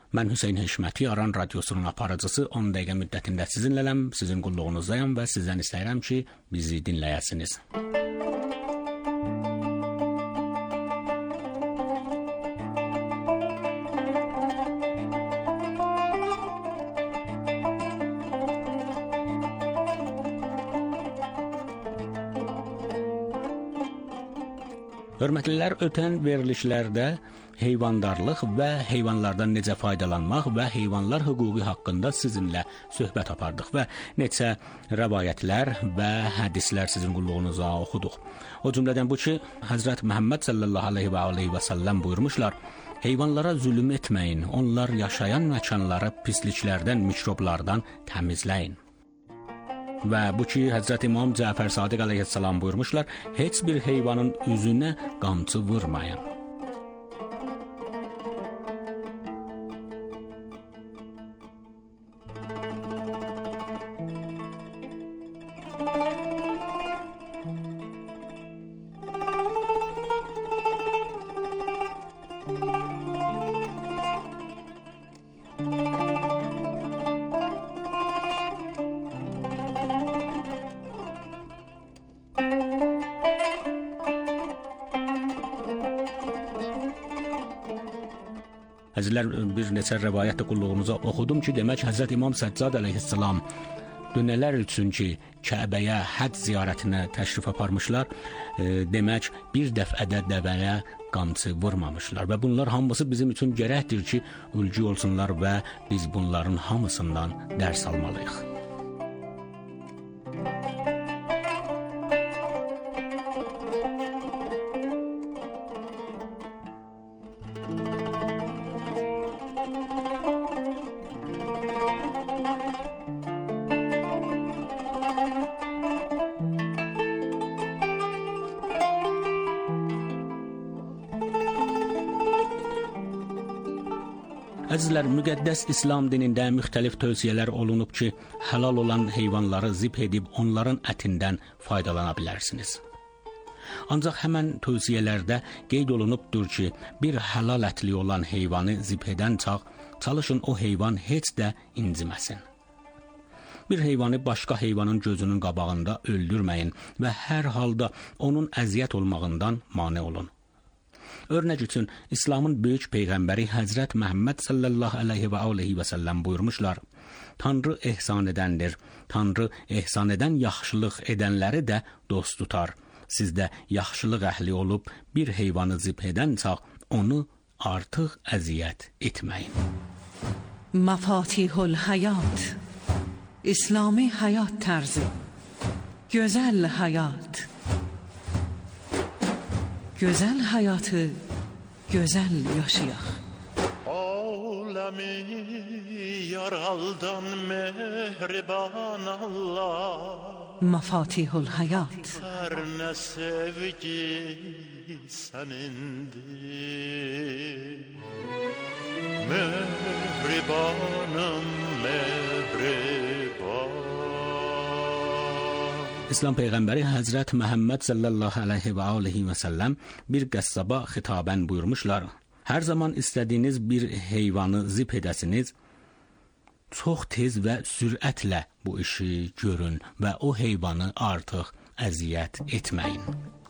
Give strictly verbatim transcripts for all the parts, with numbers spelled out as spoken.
Mən Hüseyn Hişməti, Aran Radiosunun aparıcısı on dəqiqə müddətində sizinləyəm, sizin qulluğunuzdayım və sizdən istəyirəm ki, bizi dinləyəsiniz. Hörmətlilər, ötən verilişlərdə heyvandarlıq və heyvanlardan necə faydalanmaq və heyvanlar hüququ haqqında sizinlə söhbət apardıq və neçə rəvayətlər və hədislər sizin qulluğunuza oxuduq. O cümlədən bu ki, Həzrət Məhəmməd sallallahu aleyhi və aleyhi və səlləm buyurmuşlar, heyvanlara zülm etməyin, onlar yaşayan məkanları pisliklərdən, mikroblardan təmizləyin. Və bu ki, Həzrət İmam Cəfər Sadiq əleyhissalam buyurmuşlar, heç bir heyvanın üzünə qamçı vurmayın. Əzizlər, bir neçə rəvayət qulluğunuza oxudum ki, demək Həzrət İmam Səccad əleyhissalam dönələr üçün ki, Kəbəyə həcc ziyarətinə təşrif aparmışlar, e, demək bir dəfədə dəvəyə qamçı vurmamışlar və bunlar hamısı bizim üçün gərəkdir ki, ülgü olsunlar və biz bunların hamısından dərs almalıyıq. Əzizlər, müqəddəs İslam dinində müxtəlif tövsiyələr olunub ki, halal olan heyvanları zib edib onların ətindən faydalana bilərsiniz. Ancaq həmən tövsiyələrdə qeyd olunubdur ki, bir halal ətli olan heyvanı zib edən çağ, çalışın o heyvan heç də inciməsin. Bir heyvanı başqa heyvanın gözünün qabağında öldürməyin və hər halda onun əziyyət olmağından mane olun. Örnək üçün, İslamın böyük peyğəmbəri Həzrət Məhəmməd sallallahu aleyhi və aleyhi və səlləm buyurmuşlar, Tanrı ehsan edəndir, Tanrı ehsan edən yaxşılıq edənləri də dost tutar. Siz də yaxşılıq əhli olub bir heyvanı zib edən çağ, onu artıq əziyyət etməyin. Mafatihul Hayat, İslami həyat tərzi, gözəl həyat. Gözəl həyatı gözəl yaşayaq. Aləmi yaraldan mehriban Allah, Mafatihul Hayat. Hər nə sevgi sənindir, mehribanım mehriban. İslam peyğəmbəri Həzrət Məhəmməd sallallahu aleyhi və aleyhi və səlləm bir qəssaba xitabən buyurmuşlar. Hər zaman istədiyiniz bir heyvanı zib edəsiniz, çox tez və sürətlə bu işi görün və o heyvanı artıq əziyyət etməyin.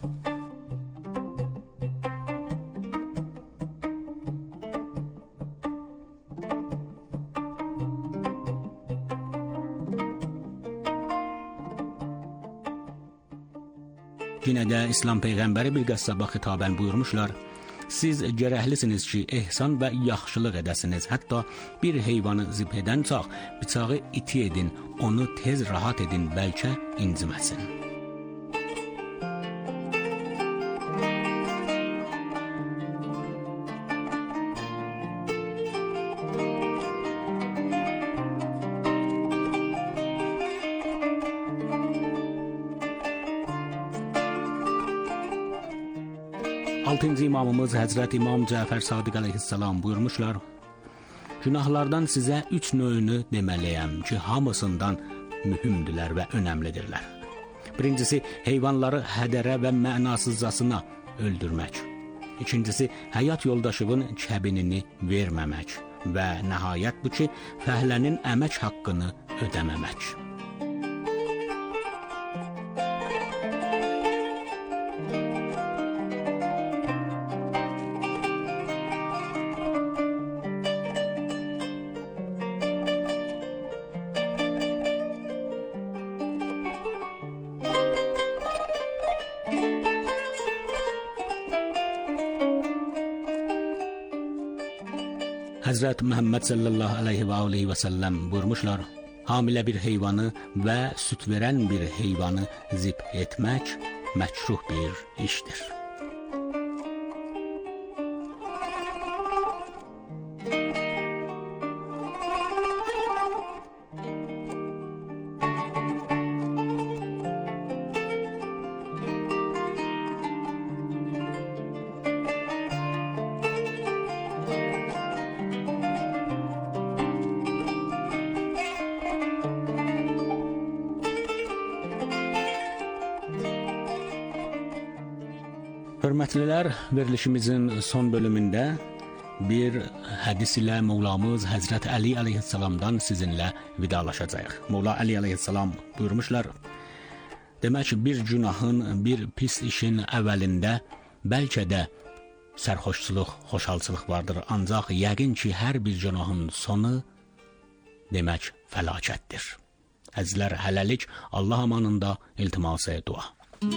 Yenə də İslam peyğəmbəri bir qəssaba xitabən buyurmuşlar, siz gərəklisiniz ki, ehsan və yaxşılıq edəsiniz. Hətta bir heyvanı zib edən çağ, bıçağı iti edin, onu tez rahat edin, bəlkə inciməsin. altıncı imamımız Həzrət İmam Cəfər Sadiq əleyhissalam buyurmuşlar, günahlardan sizə üç növünü deməliyəm ki, hamısından mühümdülər və önəmlidirlər. Birincisi, heyvanları hədərə və mənasızcasına öldürmək. İkincisi, həyat yoldaşının kəbinini verməmək. və nəhayət bu ki, fəhlənin əmək haqqını ödəməmək. Həzrət Məhəmməd sallallahu aleyhi və aleyhi və səlləm buyurmuşlar, hamilə bir heyvanı və süt verən bir heyvanı zib etmək məkruh bir işdir. Hörmətlilər, verilişimizin son bölümündə bir hədis ilə Mövlamız Həzrət Əli əleyhissalamdan sizinlə vidalaşacağıq. Mövla Əli əleyhissalam buyurmuşlar, demək bir günahın, bir pis işin əvvəlində bəlkə də sərxoşçuluq, xoşalçılıq vardır, ancaq yəqin ki, hər bir günahın sonu demək fəlakətdir. Əzizlər, hələlik Allah amanında iltiması dua.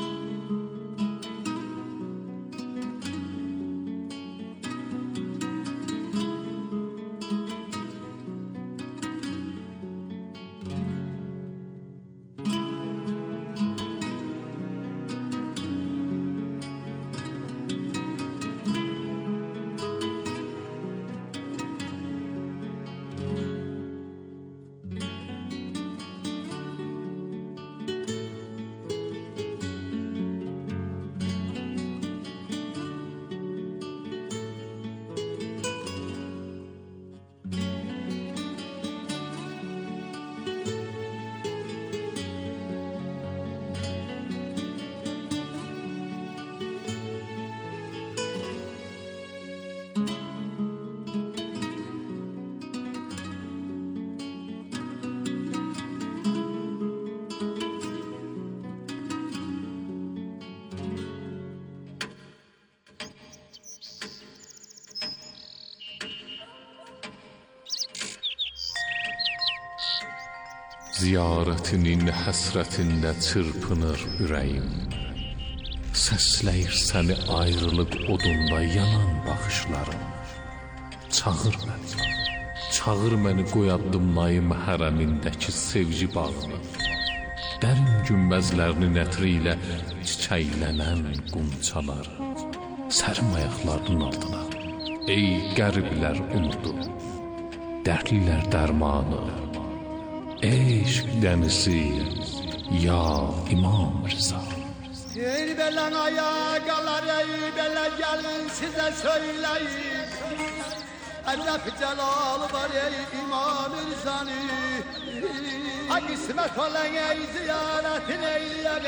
Ziyarətinin həsrətində çırpınır ürəyim. Səsləyir səni ayrılıq odunda yanan baxışlarım. Çağır məni, çağır məni qoyaddım naim hərəmindəki sevgi bağını. Dərin günbəzlərinin ətri ilə çiçəklənən qunçaları. Sərim ayaqlarının altına, ey qəriblər umudu, dərdlilər dərmanı. Eşq dənizi, ya İmam Rıza. Ey belən ayaqlar, ey belə gəlin sizə söyləyim. Əlləf cəlal var ey İmam Rızanı. Ha qismət olan ey ziyarətin eyləyək.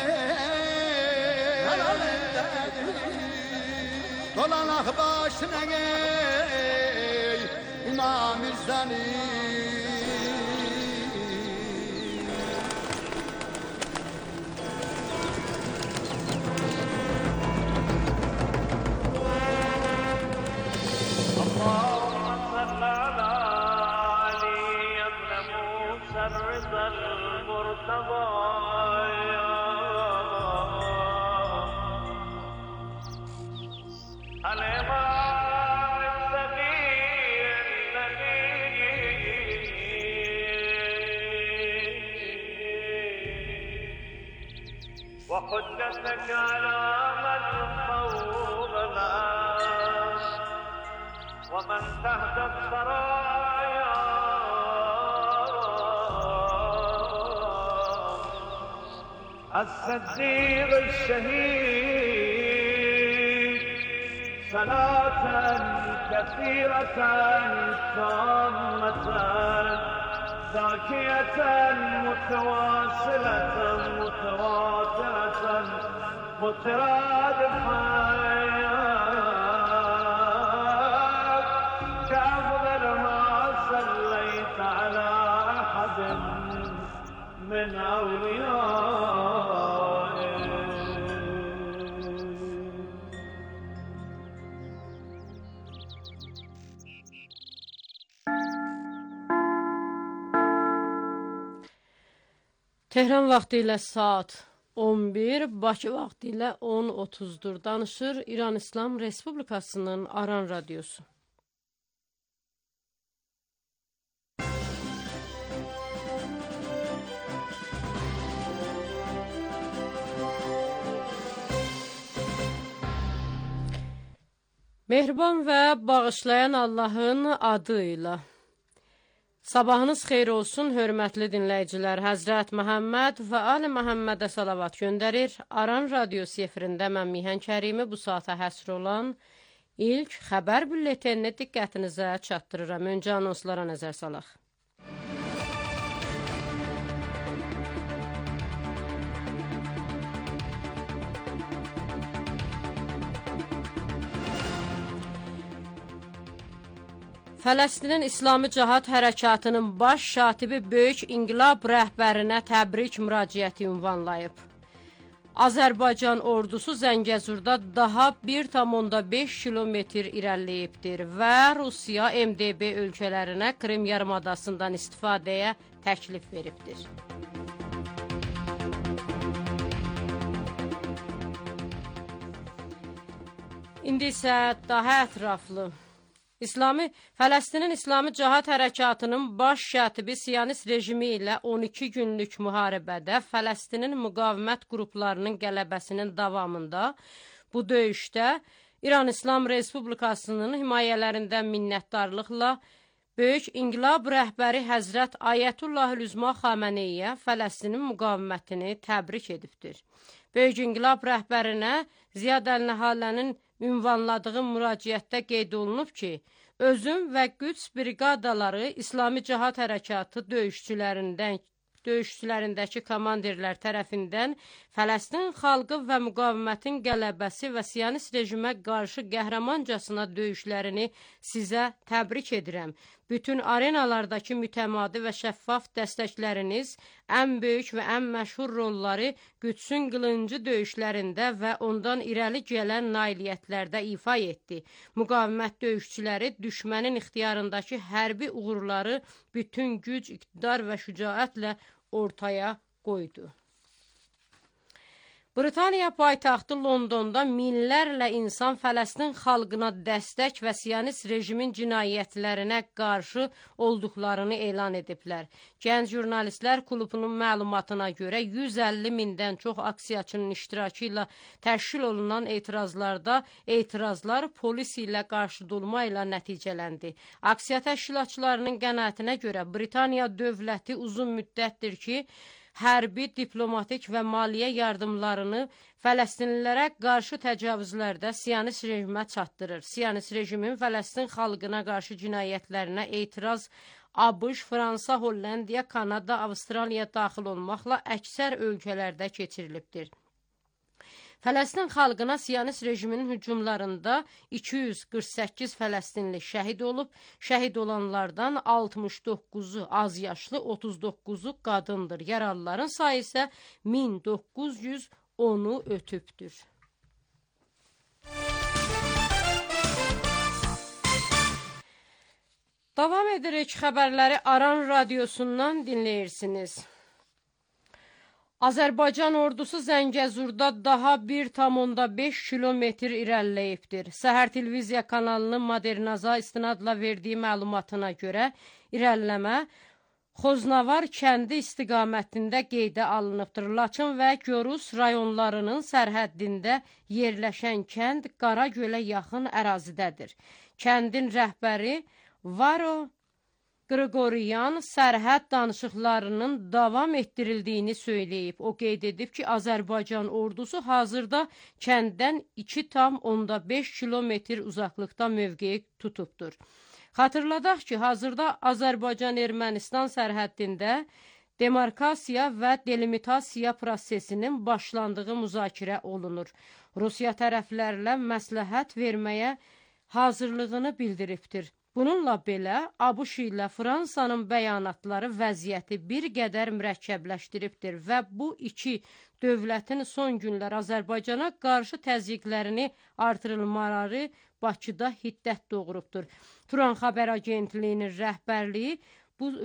Dolanaq başına ey İmam Rızanı. وحجتك على من فوق الناس ومن تحت الثرايا الصديق الشهيد صلاة كثيرة تامة زاكية متواصلة متواترة مترادفة كأفضل Tehran vaxtı ilə saat on bir, Bakı vaxtı ilə on otuzdur. Danışır İran İslam Respublikasının Aran Radiosu. Mehriban və bağışlayan Allahın adıyla. Sabahınız xeyir olsun, hörmətli dinləyicilər. Həzrət Məhəmməd və Ali Məhəmmədə salavat göndərir. Aran Radiosu efirində mən Mihan Kərimi bu saata həsr olan ilk xəbər bülletenini diqqətinizə çatdırıram. Öncə anonslara nəzər salaq. Fələstinin İslami Cihad Hərəkatının baş şatibi Böyük İnqilab rəhbərinə təbrik müraciəti ünvanlayıb. Azərbaycan ordusu Zəngəzurda daha bir tam onda beş kilometr irəliləyibdir və Rusiya M D B ölkələrinə Krim yarımadasından istifadəyə təklif veribdir. İndi isə daha ətraflı. İslami, Fələstinin İslami Cihad Hərəkatının baş şatibi Siyonist rejimi ilə on iki günlük müharibədə Fələstinin müqavimət qruplarının qələbəsinin davamında bu döyüşdə İran İslam Respublikasının himayələrindən minnətdarlıqla Böyük İnqilab rəhbəri Həzrət Ayətullah Üzma Xameneyə Fələstinin müqavimətini təbrik edibdir. Böyük İnqilab rəhbərinə Ziyad Əl-Nəhalənin ünvanladığı müraciətdə qeyd olunub ki, özüm və Qüds briqadaları İslami Cihad Hərəkatı döyüşçülərindən döyüşçülərindəki komandirlər tərəfindən Fələstin xalqı və müqavimətin qələbəsi və Siyonist rejimə qarşı qəhrəmancasına döyüşlərini sizə təbrik edirəm. Bütün arenalardakı mütəmadi və şəffaf dəstəkləriniz ən böyük və ən məşhur rolları Qüdsün qılıncı döyüşlərində və ondan irəli gələn nailiyyətlərdə ifa etdi. Müqavimət döyüşçüləri düşmənin ixtiyarındakı hərbi uğurları bütün güc, iqtidar və şücaətlə ortaya qoydu. Britaniya paytaxtı Londonda minlərlə insan Fələstin xalqına dəstək və Siyonist rejimin cinayətlərinə qarşı olduqlarını elan ediblər. Gənc Jurnalistlər Klubunun məlumatına görə yüz əlli mindən çox aksiyaçının iştirakı ilə təşkil olunan etirazlarda etirazlar polis ilə qarşıdurma ilə nəticələndi. Aksiya təşkilatçılarının qənaətinə görə Britaniya dövləti uzun müddətdir ki, hərbi, diplomatik və maliyyə yardımlarını Fələstinlilərə qarşı təcavüzlərdə Siyonist rejimə çatdırır. Siyonist rejimin Fələstin xalqına qarşı cinayətlərinə etiraz ABŞ, Fransa, Hollandiya, Kanada, Avstraliya daxil olmaqla əksər ölkələrdə keçirilibdir. Fələstin xalqına Siyonist rejiminin hücumlarında iki yüz qırx səkkiz Fələstinli şəhid olub, şəhid olanlardan altmış doqquzu az yaşlı, otuz doqquzu qadındır. Yaralıların sayı isə min doqquz yüz onu ötübdür. Davam edirik, xəbərləri Aran Radiosundan dinləyirsiniz. Azərbaycan ordusu Zəngəzurda daha bir tam onda beş kilometr irəliləyibdir. Səhər televiziya kanalının Modernaza istinadla verdiyi məlumatına görə irəliləmə Xoznavar kəndi istiqamətində qeydə alınıbdır. Laçın və Görus rayonlarının sərhəddində yerləşən kənd Qaragölə yaxın ərazidədir. Kəndin rəhbəri Varo Qriqoryan sərhəd danışıqlarının davam etdirildiyini söyləyib. O qeyd edib ki, Azərbaycan ordusu hazırda kənddən iki tam onda beş kilometr uzaqlıqda mövqeyi tutubdur. Xatırladaq ki, hazırda Azərbaycan-Ermənistan sərhəddində demarkasiya və delimitasiya prosesinin başlandığı müzakirə olunur. Rusiya tərəflərlə məsləhət verməyə hazırlığını bildiribdir. Bununla belə, ABŞ ilə Fransanın bəyanatları vəziyyəti bir qədər mürəkkəbləşdiribdir və bu iki dövlətin son günlər Azərbaycana qarşı təzyiqlərini artırılmaları Bakıda hiddət doğurubdur. Turan xəbər agentliyinin rəhbərliyi bu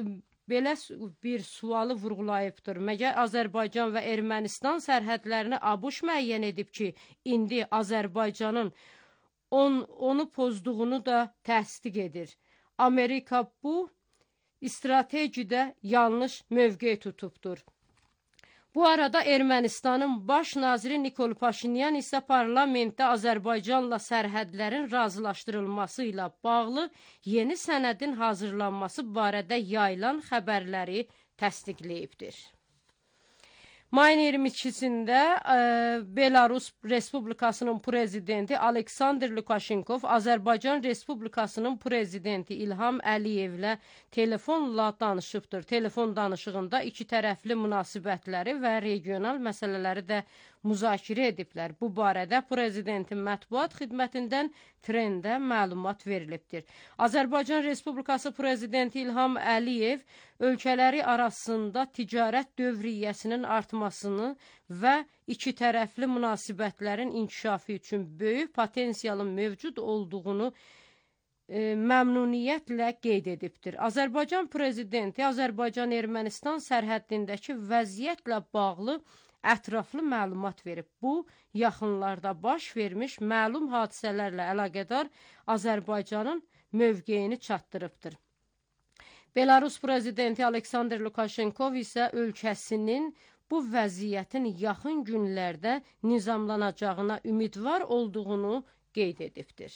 belə bir sualı vurğulayıbdır. Məgər Azərbaycan və Ermənistan sərhədlərini ABŞ müəyyən edib ki, indi Azərbaycanın on, onu pozduğunu da təsdiq edir. Amerika bu stratejidə yanlış mövqe tutubdur. Bu arada Ermənistanın baş naziri Nikol Paşinyan isə parlamentdə Azərbaycanla sərhədlərin razılaşdırılması ilə bağlı yeni sənədin hazırlanması barədə yayılan xəbərləri təsdiqləyibdir. Mayın iyirmi ikisində e, Belarus Respublikasının prezidenti Aleksandr Lukashenkov Azərbaycan Respublikasının prezidenti İlham Əliyevlə telefonla danışıbdır. Telefon danışığında iki tərəfli münasibətləri və regional məsələləri də müzakirə ediblər. Bu barədə prezidentin mətbuat xidmətindən trendə məlumat verilibdir. Azərbaycan Respublikası prezidenti İlham Əliyev ölkələri arasında ticarət dövriyyəsinin artmasını və iki tərəfli münasibətlərin inkişafı üçün böyük potensialın mövcud olduğunu e, məmnuniyyətlə qeyd edibdir. Azərbaycan prezidenti Azərbaycan-Ermənistan sərhəddindəki vəziyyətlə bağlı ətraflı məlumat verib. Bu, yaxınlarda baş vermiş məlum hadisələrlə əlaqədar Azərbaycanın mövqeyini çatdırıbdır. Belarus prezidenti Aleksandr Lukashenkov isə ölkəsinin bu vəziyyətin yaxın günlərdə nizamlanacağına ümidvar olduğunu qeyd edibdir.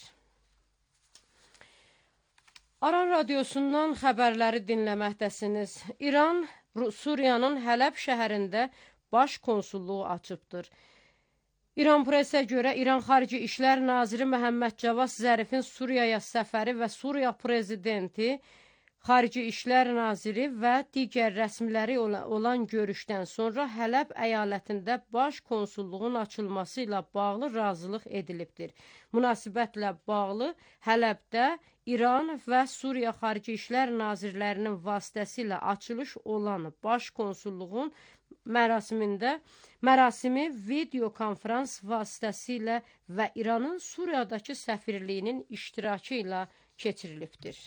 Aran radiosundan xəbərləri dinləməkdəsiniz. İran, Suriyanın Hələb şəhərində baş konsulluğu açıbdır. İran presə görə İran Xarici İşlər Naziri Məhəmməd Cavad Zərifin Suriyaya səfəri və Suriya prezidenti, Xarici İşlər Naziri və digər rəsmiləri olan görüşdən sonra Hələb əyalətində baş konsulluğun açılması ilə bağlı razılıq edilibdir. Münasibətlə bağlı Hələbdə İran və Suriya Xarici İşlər Nazirlərinin vasitəsilə açılış olan baş konsulluğun mərasimində mərasimi video konferans vasitəsilə və İranın Suriyadakı səfirliyinin iştirakı ilə keçirilibdir.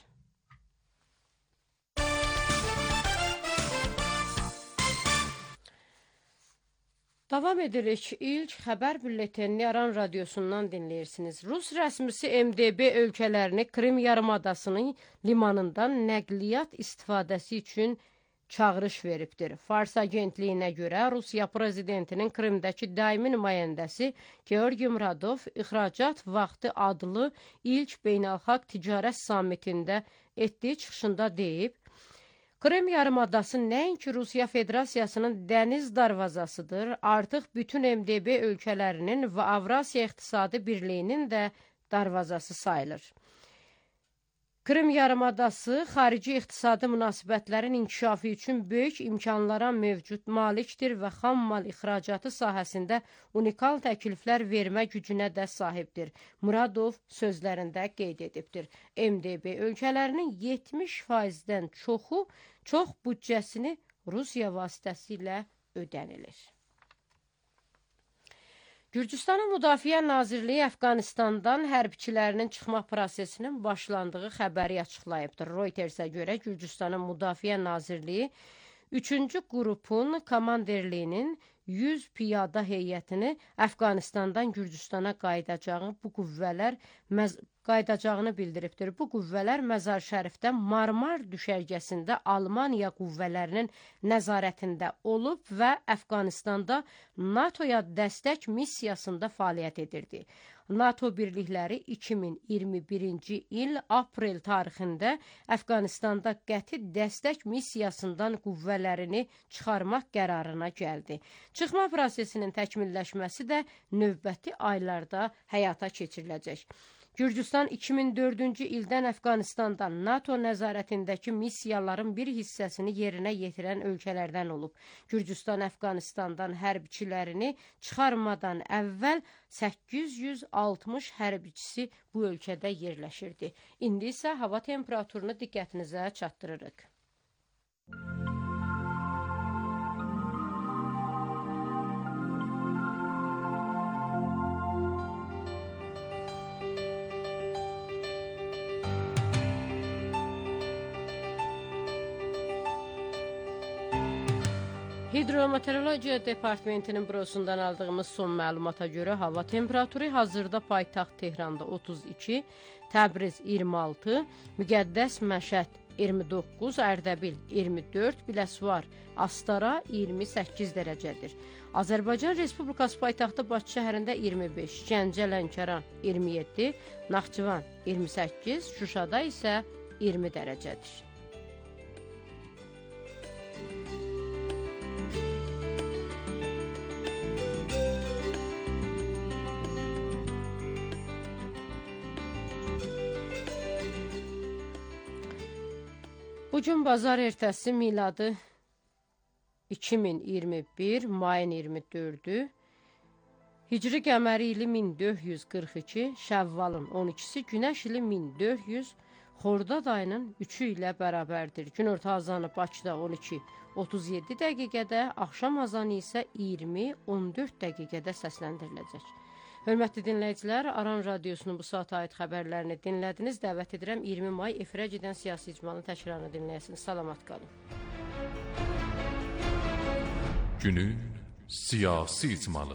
Davam edirik. İlk xəbər bülletenini Aran radiosundan dinləyirsiniz. Rus rəsmisi M D B ölkələrini Krim yarımadasının limanından nəqliyyat istifadəsi üçün çağırış veribdir. Fars agentliyinə görə Rusiya prezidentinin Krimdəki daimi nümayəndəsi Georgi Muradov ixracat vaxtı adlı ilk beynəlxalq ticarət sammitində etdiyi çıxışında deyib, Krim yarımadası nəinki Rusiya Federasiyasının dəniz darvazasıdır, artıq bütün M D B ölkələrinin və Avrasiya İqtisadi Birliyinin də darvazası sayılır. Krim yarımadası xarici iqtisadi münasibətlərin inkişafı üçün böyük imkanlara mövcud malikdir və xam mal ixracatı sahəsində unikal təkliflər vermə gücünə də sahibdir. Muradov sözlərində qeyd edibdir. M D B ölkələrinin yetmiş faizdən çoxu çox büdcəsini Rusiya vasitəsilə ödənilir. Gürcüstanın Müdafiə Nazirliyi Əfqanistandan hərbçilərinin çıxma prosesinin başlandığı xəbəri açıqlayıbdır. Reutersə görə Gürcüstanın Müdafiə Nazirliyi üçüncü qrupun komanderliyinin yüz piyada heyətini Əfqanistandan Gürcüstana qayıdacağı bu qüvvələr qaydacağını bildiribdir. Bu qüvvələr Məzar Şərifdə Marmar düşərgəsində Almaniya qüvvələrinin nəzarətində olub və Əfqanistanda NATOya dəstək missiyasında fəaliyyət edirdi. NATO birlikləri iki min iyirmi birinci il aprel tarixində Əfqanistanda qəti dəstək missiyasından qüvvələrini çıxarmaq qərarına gəldi. Çıxma prosesinin təkmilləşməsi də növbəti aylarda həyata keçiriləcək. Gürcüstan iki min dördüncü ildən Əfqanistanda NATO nəzarətindəki missiyaların bir hissəsini yerinə yetirən ölkələrdən olub. Gürcüstan Əfqanistandan hərbçilərini çıxarmadan əvvəl səkkiz yüz altmış hərbçisi bu ölkədə yerləşirdi. İndi isə hava temperaturunu diqqətinizə çatdırırıq. Hidrometeorologiya Departamentinin bürosundan aldığımız son məlumata görə hava temperaturu hazırda paytaxt Tehranda otuz iki, Təbriz iyirmi altı, Müqəddəs Məşəd iyirmi doqquz, Ərdəbil iyirmi dörd, Biləsuvar, Astara iyirmi səkkiz dərəcədir. Azərbaycan Respublikası paytaxtı Bakı şəhərində iyirmi beş, Gəncə, Lənkəran iyirmi yeddi, Naxçıvan iyirmi səkkiz, Şuşada isə iyirmi dərəcədir. Bugün bazar ertəsi miladı iki min iyirmi bir, mayın iyirmi dördü, Hicri qəməri ili min dörd yüz qırx iki, Şəvvalın on ikisi, Günəş ili min dörd yüz, Xordad ayının üçü ilə bərabərdir. Günorta azanı Bakıda on iki otuz yeddi dəqiqədə, axşam azanı isə iyirmi on dörd dəqiqədə səsləndiriləcək. Hörmətli dinləyicilər, Aran Radiosunun bu saata aid xəbərlərini dinlədiniz. Dəvət edirəm iyirmi may efirə gedən siyasi icmalın təkrarını dinləyəsiniz. Salamat qalın. Günün siyasi icmalı.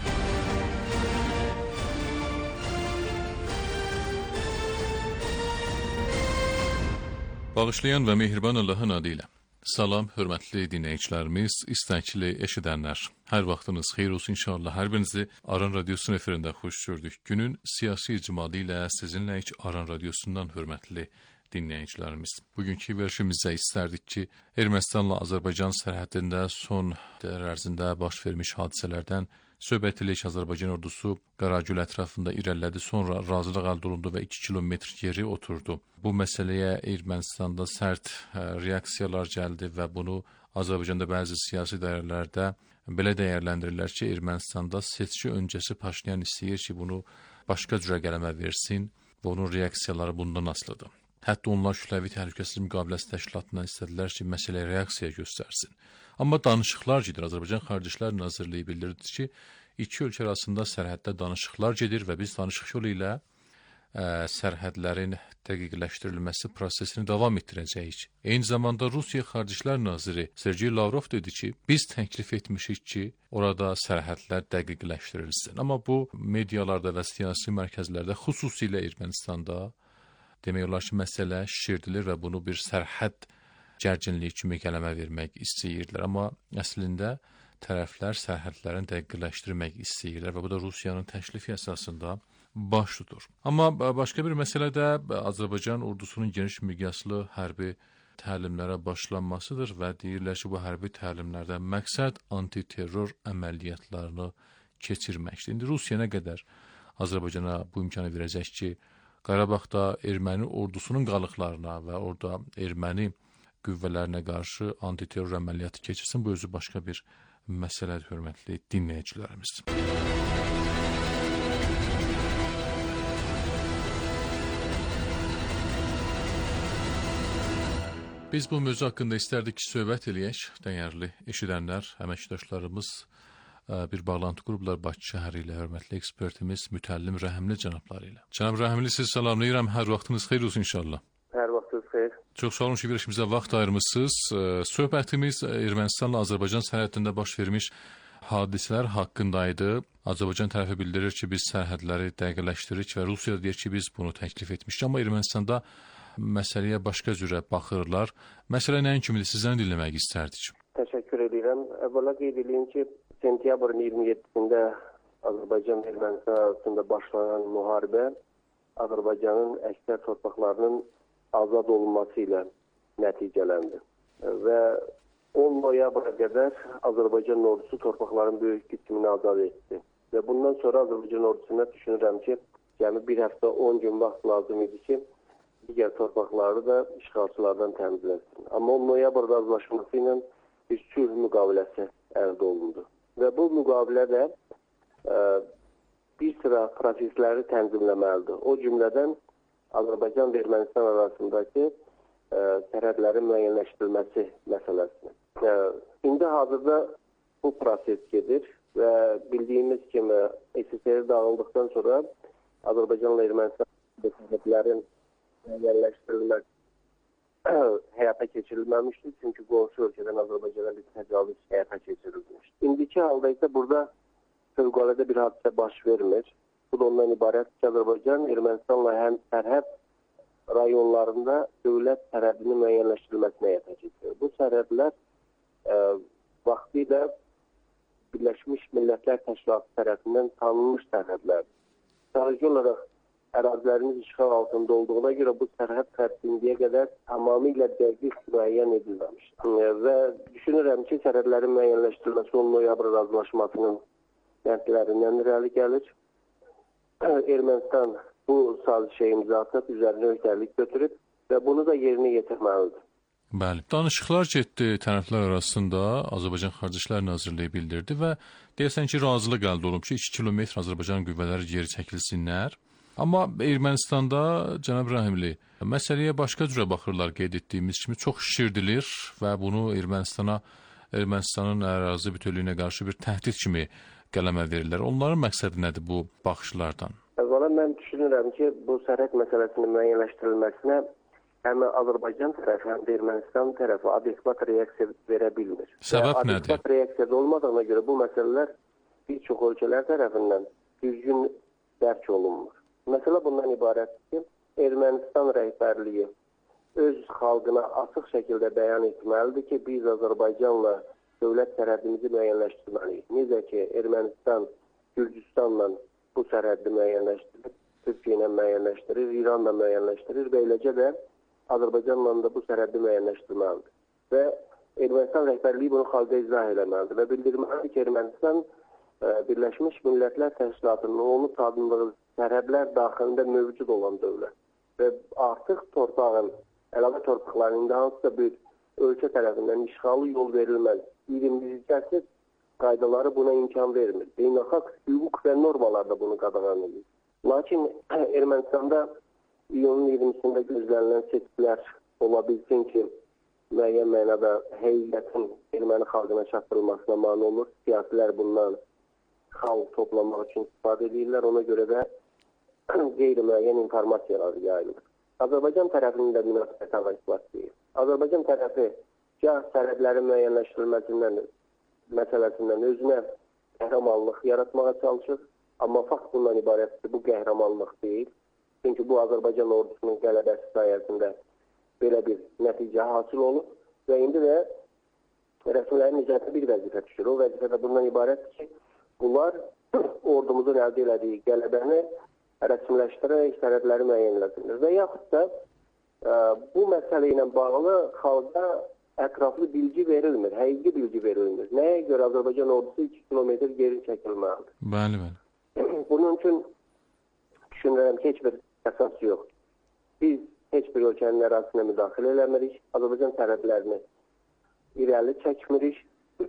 Bağışlayan və mehriban Allahın adı ilə. Salam, hörmətli dinləyicilərimiz, istəkli eşidənlər. Hər vaxtınız xeyir olsun inşallah. Hər birinizi Aran Radiosunun efirində xoş gördük. Günün siyasi icmalı ilə sizinləyik Aran Radiosundan hörmətli dinləyicilərimiz. Bugünkü verişimizdə istərdik ki, Ermənistanla Azərbaycan sərhədində son dəyər ərzində baş vermiş hadisələrdən söhbət edilir ki, Azərbaycan ordusu Qaragül ətrafında irəlilədi, sonra razılıq əldə olundu və iki kilometr yeri oturdu. Bu məsələyə Ermənistanda sərt reaksiyalar gəldi və bunu Azərbaycanda bəzi siyasi dairələrdə belə dəyərləndirirlər ki, Ermənistanda seçki öncəsi Paşinyan istəyir ki, bunu başqa cürə qələmə versin və onun reaksiyaları bundan asılıdır. Hətta onlar Kütləvi Təhlükəsizlik Müqaviləsi Təşkilatından istədilər ki, məsələyə reaksiya göstərsin. Amma danışıqlar gedir. Azərbaycan Xarici İşlər Nazirliyi bildirdi ki, iki ölkə arasında sərhəddə danışıqlar gedir və biz danışıq yolu ilə ə, sərhədlərin dəqiqləşdirilməsi prosesini davam etdirəcəyik. Eyni zamanda Rusiya Xarici İşlər Naziri Sergey Lavrov dedi ki, biz təklif etmişik ki, orada sərhədlər dəqiqləşdirilsin. Amma bu medialarda və siyasi mərkəzlərdə, xüsusilə Ermənistanda demək olar ki, məsələ şişirdilir və bunu bir sərhəd gərginliyi kimi qələmə vermək istəyirlər. Amma əslində tərəflər sərhədlərin dəqiqləşdirmək istəyirlər və bu da Rusiyanın təklifi əsasında baş tutur. Amma başqa bir məsələ də Azərbaycan ordusunun geniş miqyaslı hərbi təlimlərə başlanmasıdır və deyirlər ki, bu hərbi təlimlərdə məqsəd antiterror əməliyyatlarını keçirməkdir. İndi Rusiya nə qədər Azərbaycana bu imkanı verəcək ki, Qarabağda erməni ordusunun qalıqlarına və orada erməni qüvvələrinə qarşı antiterror əməliyyatı keçirsin, bu özü başqa bir məsələdir, hörmətli dinləyicilərimiz. Biz bu mövzu haqqında istərdik ki, söhbət eləyək, dəyərli eşidənlər, əməkdaşlarımız bir bağlantı qurublar Bakı şəhəri ilə, hörmətli ekspertimiz Mütəllim Rəhimli cənabları ilə. Cənab Rəhimli, siz salamlayıram, hər vaxtınız xeyir olsun inşallah. Hər vaxtınız xeyir. Çox sağ olun ki, verişimizə vaxt ayırmışsınız. Söhbətimiz Ermənistanla Azərbaycan sərhədində baş vermiş hadisələr haqqındaydı. Azərbaycan tərəfi bildirir ki, biz sərhədləri dəqiqləşdiririk və Rusiya deyir ki, biz bunu təklif etmişik. Amma Ermənistanda məsələyə başqa cürə baxırlar. Məsələ nəyin kimidir? Sizdən dinləmək istərdik. Təşəkkür edirəm. Əvvəla qeyd edeyim ki, sentyabrın iyirmi yeddisində Azərbaycan və Ermənistan arasında başlanan müharibə Azərbaycanın əksər torpaqlarının azad olunması ilə nəticələndi. Və on noyabra qədər Azərbaycan ordusu torpaqların böyük qismini azad etdi. Və bundan sonra Azərbaycan ordusuna düşünürəm ki, yəni bir həftə on gün vaxt lazım idi ki, digər torpaqları da işğalçılardan təmizləsin. Amma on noyabr razılaşması ilə bir sülh müqaviləsi əldə olundu. Və bu müqavilə də ə, bir sıra prosesləri tənzimləməlidir. O cümlədən Azərbaycan və Ermənistan arasındakı ə, sərhədlərin müəyyənləşdirilməsi məsələsini. Ə, indi hazırda bu proses gedir və bildiyimiz kimi S S R dağıldıqdan sonra Azərbaycanla Ermənistan sərhədlərin müəyyənləşdirilməsi həyata keçirilməmişdir. Çünki qonşu ölkədən Azərbaycana bir təcavüz həyata keçirilmişdir. İndiki halda isə burada fövqəladə bir hadisə baş vermir. Bu da ondan ibarət ki, Azərbaycan Ermənistanla həm sərhəd rayonlarında dövlət sərhədinin müəyyənləşdirilməsinə həyata keçirir. Bu sərhədlər e, vaxtilə Birləşmiş Millətlər Təşkilatı tərəfindən tanınmış sərhədlərdir. Sadəcə olaraq ərazilərimiz işğal altında olduğuna görə bu sərhəd xətti indiyə qədər tamamilə dəqiq müəyyən edilməmişdir. Və düşünürəm ki, sərhədlərin müəyyənləşdirilməsi on noyabr razılaşmasının bəndlərindən irəli gəlir. Ermənistan bu sazişə imza atıb, üzərinə öhdəlik götürüb və bunu da yerinə yetirməlidir. Bəli. Danışıqlar getdi tərəflər arasında, Azərbaycan Xarici İşlər Nazirliyi bildirdi və deyəsən ki, razılıq əldə olunub ki, iki kilometr Azərbaycan qüvvələri geri çəkilsinlər. Amma Ermənistanda, cənab Rəhimli, məsələyə başqa cürə baxırlar, qeyd etdiyimiz kimi çox şişirdilir və bunu Ermənistana, Ermənistanın ərazi bütövlüyünə qarşı bir təhdid kimi qələmə verirlər. Onların məqsədi nədir bu baxışlardan? Əvvəla mən düşünürəm ki, bu sərhəd məsələsinin müəyyənləşdirilməsinə həm Azərbaycan tərəfi, həm də Ermənistan tərəfi adekvat reaksiya verə bilmir. Səbəb nədir? Adekvat reaksiyada olmadığına görə bu məsələlər bir çox ölkələr tərəfindən düzgün dərk olunmur. Məsələ bundan ibarətdir ki, Ermənistan rəhbərliyi öz xalqına açıq şəkildə bəyan etməlidir ki, biz Azərbaycanla dövlət sərhədimizi müəyyənləşdirməliyik. Necə ki, Ermənistan Gürcüstanla bu sərhəddi müəyyənləşdirir, Türkiyə ilə müəyyənləşdirir, İranla müəyyənləşdirir və eləcə də Azərbaycanla da bu sərhəddi müəyyənləşdirməlidir. Və Ermənistan rəhbərliyi bunu xalqa izah eləməlidir və bildirməlidir ki, Ermənistan Birləşmiş Millətlər Təşkilatının onu tanıdığı sərhədlər daxilində mövcud olan dövlət və artıq torpağın, əlavə torpaqların indi hansısa bir ölkə tərəfindən işğalı yol verilməz. iyirmi qaydaları buna imkan vermir. Beynəlxalq hüquq və normalar da bunu qadağan edir. Lakin Ermənistanda iyunun iyirmisində gözlənilən seçkilər ola bilsin ki, müəyyən mənada həqiqətin erməni xalqına çatdırılmasına mane olur. Siyasilər bundan xalq toplamaq üçün istifadə edirlər. Ona görə də qeyri-müəyyən informasiyalar yayılır. Azərbaycan tərəfinin də münasibət avazlar deyil. Azərbaycan tərəfi gah sərhədlərin müəyyənləşdirilməsindən məsələsindən özünə qəhrəmanlıq yaratmağa çalışır. Amma fakt bundan ibarətdir, bu qəhrəmanlıq deyil. Çünki bu Azərbaycan ordusunun qələbəsi sayəsində belə bir nəticə hasil olur. Və indi də rəsmilərin icrasına bir vəzifə düşür. O vəzifə də bundan ibarətdir ki, bunlar ordumuzun əldə elədiyi qələbəni rəsmiləşdirərək sərhədləri müəyyənləsinir. Və yaxud da ə, bu məsələ ilə bağlı xalqa ətraflı bilgi verilmir, həqiqi bilgi verilmir. Nəyə görə Azərbaycan ordusu iki kilometr geri çəkilməlidir? Bəli, bəli. Bunun üçün düşünürəm ki, heç bir əsas yoxdur. Biz heç bir ölkənin ərazisinə müdaxilə eləmirik, Azərbaycan sərhədlərini irəli çəkmirik.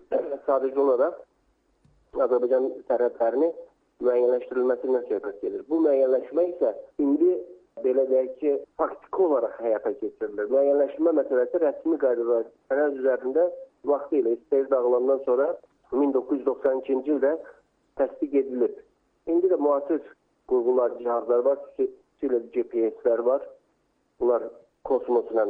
Sadəcə olaraq Azərbaycan sərhədlərini müəyyənləşdirilməsindən söhbət gedir. Bu müəyyənləşmə isə indi belə deyək ki, faktiki olaraq həyata keçirilir. Müəyyənləşmə məsələsi rəsmi qaydada sənəd üzərində vaxtı ilə İstəyir dağılandan sonra min doqquz yüz doxsan ikinci ildə təsdiq edilib. İndi də müasir qurğular, cihazlar var, xüsusilə G P S-lər var. Bunlar kosmosla,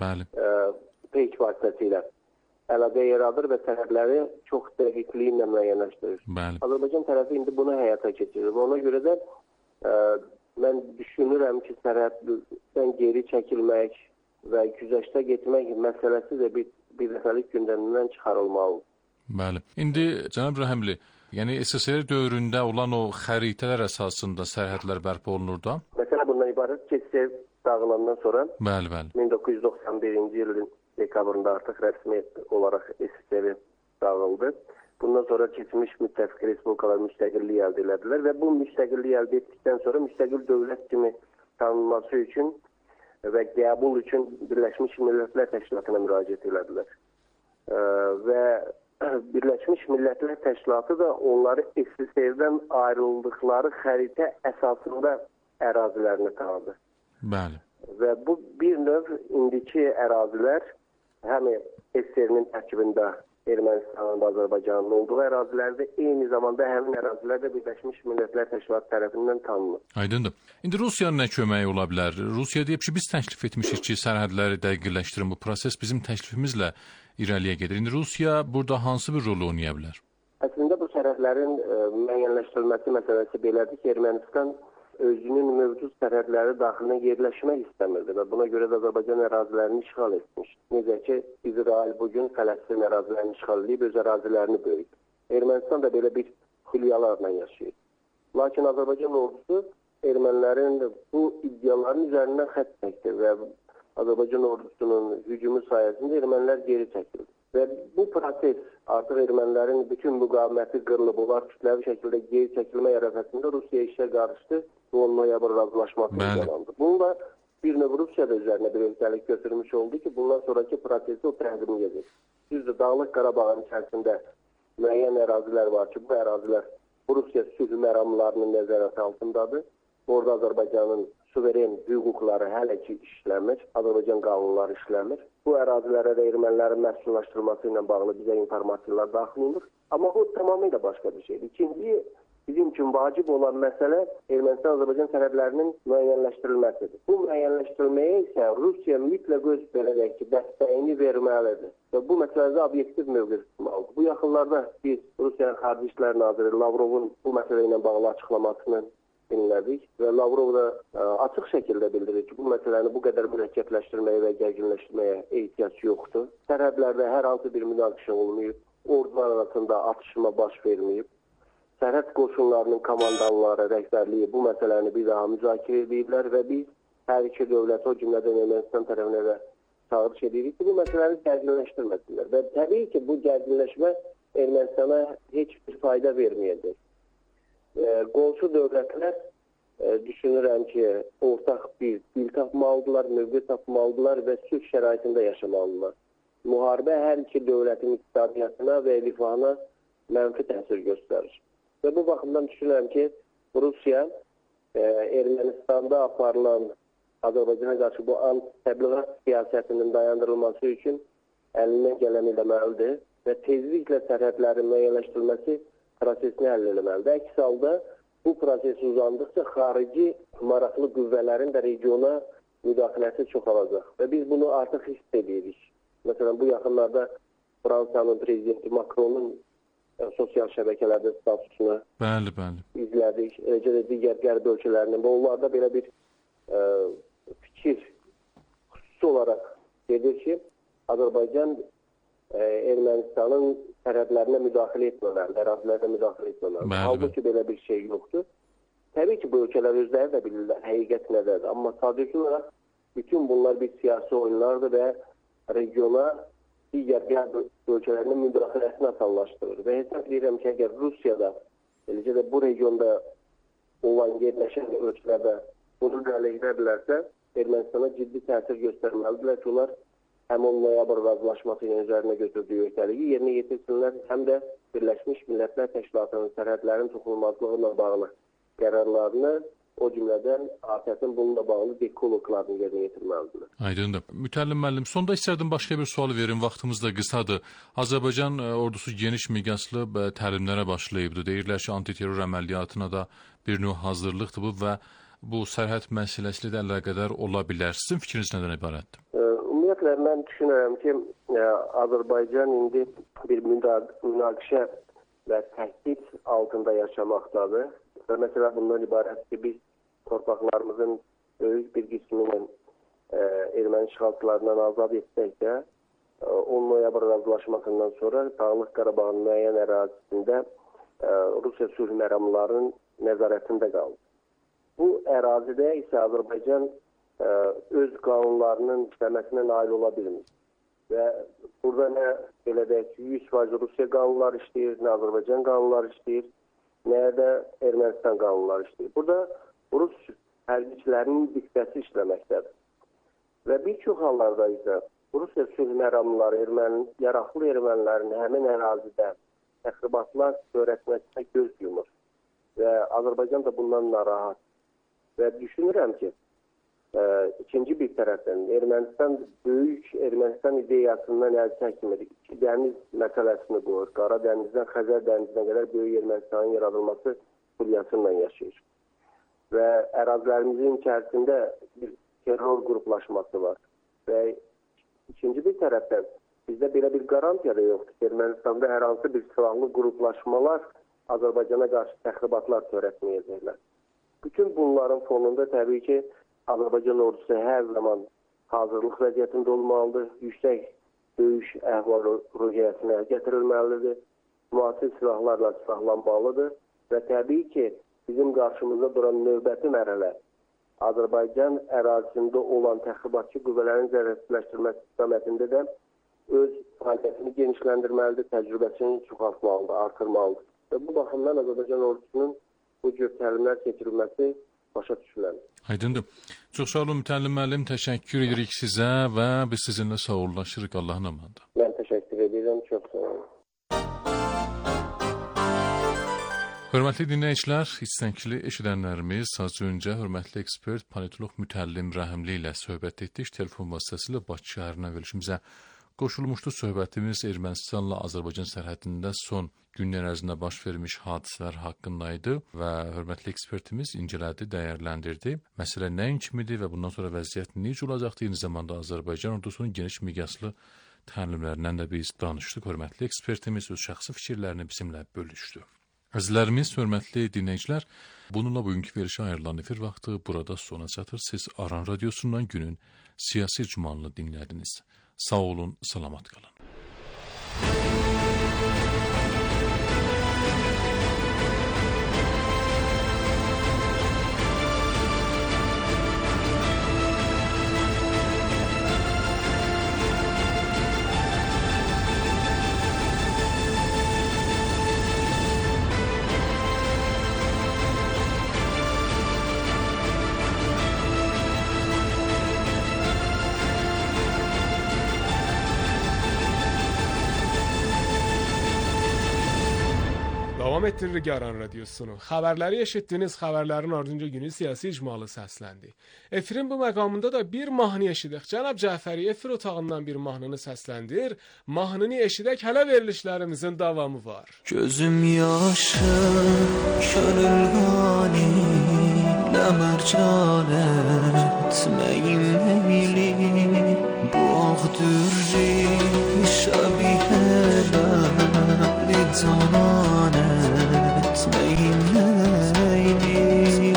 e, peyk vasitəsilə əlaqə yaradır və sərhədləri çox dəqiqliyi ilə müəyyənləşdirir. Bəli. Azərbaycan tərəfi indi bunu həyata keçirir. Ona görə də e, mən düşünürəm ki, sərhəddən geri çəkilmək və güzəştə getmək məsələsi də bir, bir dəfəlik gündəmindən çıxarılmalıdır. Bəli. İndi cənab Rəhimli, yəni S S R dövründə olan o xəritələr əsasında sərhədlər bərpa olunur da? Məsələ bundan ibarət ki, S S R dağılandan sonra bəli, bəli. min doqquz yüz doxsan birinci ilin dekabrında artıq rəsmi olaraq S S R dağıldı. Bundan sonra keçmiş müttəfiq respublikalar müstəqillik əldə elədilər və bu müstəqillik əldə etdikdən sonra müstəqil dövlət kimi tanınması üçün və qəbul üçün Birləşmiş Millətlər Təşkilatına müraciət elədilər. Ee, və Birləşmiş Millətlər Təşkilatı da onları S S R-dən ayrıldıqları xəritə əsasında ərazilərini tanıdı. Bəli. Və bu bir növ indiki ərazilər həm S S R-nin tərkibində Ermənistanın və Azərbaycanın olduğu ərazilərdə, eyni zamanda həmin ərazilərdə Birləşmiş Millətlər Təşkilatı tərəfindən tanınır. Aydındır. İndi Rusiyanın nə köməyi ola bilər? Rusiya deyib ki, biz təklif etmişik ki, sərhədləri dəqiqləşdirin. Bu proses bizim təklifimizlə irəliyə gedir. İndi Rusiya burada hansı bir rol oynaya bilər? Əslində bu sərhədlərin ə, müəyyənləşdirilməsi məsələsi belədir ki, Ermənistan özünün mövcud sərhədləri daxilinə yerləşmək istəmirdi və buna görə də Azərbaycan ərazilərini işğal etmiş. Necə ki, İsrail bugün Fələstin ərazilərini işğal edib öz ərazilərini böyüdü. Ermənistan da belə bir xülyalarla yaşayır. Lakin Azərbaycan ordusu ermənilərin bu iddiaların üzərindən xətt çəkdi və Azərbaycan ordusunun hücumu sayəsində ermənilər geri çəkildi. Və bu proses artıq ermənilərin bütün müqaviməti qırılıb, onlar kütləvi şəkildə geri çəkilmə ərəfəsində Rusiya işə qarışdı və on noyabr razılaşması imzalandı. Bununla bir növ Rusiya da üzərinə bir öhdəlik götürmüş oldu ki, bundan sonraki prosesi o tənzim edir. Düzdür, Dağlıq Qarabağın içərisində müəyyən ərazilər var ki, bu ərazilər Rusiya sülh məramlarının nəzarəti altındadır. Orada Azərbaycanın suveren hüquqları hələ ki işləmir, Azərbaycan qanunları işləmir. Bu ərazilərə də ermənilərin məskunlaşdırılması ilə bağlı bizə informasiyalar daxil olur. Amma bu tamamilə başqa bir şeydir. İkinci, bizim üçün vacib olan məsələ Ermənistan-Azərbaycan sərhədlərinin müəyyənləşdirilməsidir. Bu müəyyənləşdirilməyə isə Rusiya mütləq öz belə ki, dəstəyini verməlidir. Və bu məsələdə obyektiv mövqe tutmalıdır. Bu yaxınlarda biz Rusiyanın Xarici İşlər Naziri Lavrovun bu məsələ ilə bağlı açıqlamasını dinlədik və Lavrov da ə, açıq şəkildə bildirir ki, bu məsələni bu qədər mürəkkəbləşdirməyə və gərginləşdirməyə ehtiyac yoxdur. Sərhədlərdə hər hansı bir münaqişə olmayıb, ordular arasında atışma baş verməyib. Sərhəd qoşunlarının komandanları, rəhbərliyi bu məsələni bir daha müzakirə ediblər və biz hər iki dövlət, o cümlədən Ermənistan tərəfinə də çağırış edirik ki, bu məsələni gərginləşdirməsinlər. Və təbii ki, bu gərginləşmə Ermənistana heç bir fayda verməyəcək. Qonşu dövlətlər e, düşünürəm ki, ortaq bir dil tapmalıdırlar, mövqe tapmalıdırlar və sülh şəraitində yaşamalıdırlar. Müharibə hər iki dövlətin iqtisadiyyatına və rifahına mənfi təsir göstərir. Və bu baxımdan düşünürəm ki, Rusiya e, Ermənistanda aparılan Azərbaycana qarşı bu anti-təbliğat siyasətinin dayandırılması üçün əlindən gələni eləməlidir və tezliklə sərhədlərin müəyyənləşdirilməsi prosesini həll eləməlidir. Əks halda bu proses uzandıqca xarici maraqlı qüvvələrin də regiona müdaxiləsi çoxalacaq və biz bunu artıq hiss edirik. Məsələn, bu yaxınlarda Fransanın prezidenti Macronun ə, sosial şəbəkələrdə statusunu bəli, bəli. izlədik. Eləcə də digər qərb ölkələrinin və onlarda belə bir ə, fikir xüsusi olaraq gedir ki, Azərbaycan ə, Ermənistanın sərhədlərinə müdaxilə etməməlidir, ərazilərdə müdaxilə etməməlidir. Halbuki belə bir şey yoxdur. Təbii ki, bu ölkələr özləri də bilirlər, həqiqət nədədir. Amma sadəcə olaraq bütün bunlar bir siyasi oyunlardır və regiona digər qərb ölkələrinin müdaxiləsini asanlaşdırır. Və hesab edirəm ki, əgər Rusiyada, eləcə də bu regionda olan yerləşən ölkələrdə bunu rəhləyirlərsə, Ermənistana ciddi təsir göstərməlidirlər ki, onlar həm on noyabr razılaşması ilə üzərinə götürdüyü öhdəliyi yerinə yetirsinlər, həm də Birləşmiş Millətlər Təşkilatının sərhədlərin toxunulmazlığı ilə bağlı qərarlarını, o cümlədən A T F-in bununla bağlı dekoloqlarını yerinə yetirməlidirlər. Aydındır. Mütəllim müəllim, sonda istərdim başqa bir sual verin, vaxtımız da qısadır. Azərbaycan ordusu geniş miqyaslı təlimlərə başlayıbdır. Deyirlər ki, antiterror əməliyyatına da bir növ hazırlıqdır bu və bu sərhəd məsələsi ilə əlaqədar ola bilər. Sizin fikriniz nədən ibarətdir? Ümumiyyətlə, mən düşünürəm ki, Azərbaycan indi bir münaqişə və təhdid altında yaşamaqdadır. Və məsələ bundan ibarət ki, biz torpaqlarımızın böyük bir qismini erməni işğalçılarından azad etsək də, on noyabr razılaşmasından sonra Dağlıq Qarabağın müəyyən ərazisində Rusiya sülh məramlarının nəzarətində qaldı. Bu ərazidə isə Azərbaycan öz qanunlarının işləməsinə nail ola bilmir. Və burada nə belə deyək ki, yüz faiz Rusiya qanunları işləyir, nə Azərbaycan qanunları işləyir, nə də Ermənistan qanunları işləyir. Burada Rus hərbiçilərinin diktəsi işləməkdədir. Və bir çox hallarda isə Rusiya sülh məramları erməni, yaraqlı ermənilərin həmin ərazidə təxribatlar törətməsinə göz yumur. Və Azərbaycan da bundan narahat. Və düşünürəm ki, Ə, ikinci bir tərəfdən Ermənistan böyük Ermənistan ideyasından əl çəkmir. İki dəniz məsələsini qoyur. Qara dənizdən Xəzər dənizinə qədər böyük Ermənistanın yaradılması furyasıyla yaşayır. Və ərazilərimizin içərisində bir terror qruplaşması var. Və ikinci bir tərəfdən bizdə belə bir qarantiya da yoxdur ki, Ermənistanda hər hansı bir silahlı qruplaşmalar Azərbaycana qarşı təxribatlar törətməyəcəklər. Bütün bunların fonunda təbii ki, Azərbaycan ordusu hər zaman hazırlıq vəziyyətində olmalıdır, yüksək döyüş əhval-ruhiyyəsinə gətirilməlidir, müasir silahlarla silahlanmalıdır və təbii ki, bizim qarşımızda duran növbəti mərhələ Azərbaycan ərazisində olan təxribatçı qüvvələrin zərərsizləşdirməsi istiqamətində də öz fəaliyyətini genişləndirməlidir, təcrübəsini çoxaltmalıdır, artırmalıdır. Və bu baxımdan Azərbaycan ordusunun bu cür təlimlər keçirilməsi başa düşülədir. Aydındır. Çox sağ olun mütəllim müəllim, təşəkkür edirik sizə və biz sizinlə sağollaşırıq Allahın amanında. Mən təşəkkür edirəm, çox sağ olun. Hörmətli dinləyicilər, istənkili eşidənlərimiz az öncə hörmətli ekspert, politolog mütəllim Rəhimli ilə söhbət etdik. Telefon vasitəsilə Bakı şəhərinə verilişimizə qoşulmuşdu. Söhbətimiz Ermənistanla Azərbaycan sərhədində son günlər ərzində baş vermiş hadisələr haqqında idi və hörmətli ekspertimiz incələdi, dəyərləndirdi. Məsələ nəyin kimidir və bundan sonra vəziyyət necə olacaqdır? Eyni zamanda Azərbaycan ordusunun geniş miqyaslı təlimlərindən də biz danışdıq. Hörmətli ekspertimiz öz şəxsi fikirlərini bizimlə bölüşdü. Əzizlərimiz, hörmətli dinləyicilər, bununla bugünkü verilişə ayrılan efir vaxtı burada sona çatır. Siz Aran Radiosundan günün siyasi icmalını dinlədiniz. Sağ olun, salamat qalın. Davam ettiririk Aran Radiosunu. Xəbərləri eşitdiniz, xəbərlərin ardınca günün siyasi icmalı səsləndi. Efirin bu məqamında da bir mahnı eşidək. Cənab Cəfəri efir otağından bir mahnını səsləndir. Mahnını eşidək, hələ verilişlərimizin davamı var. Gözüm yaşı, könül gani, nə mərcan etməyim meyli, bu ağdürri şəbihələ li canan etməyim meyli.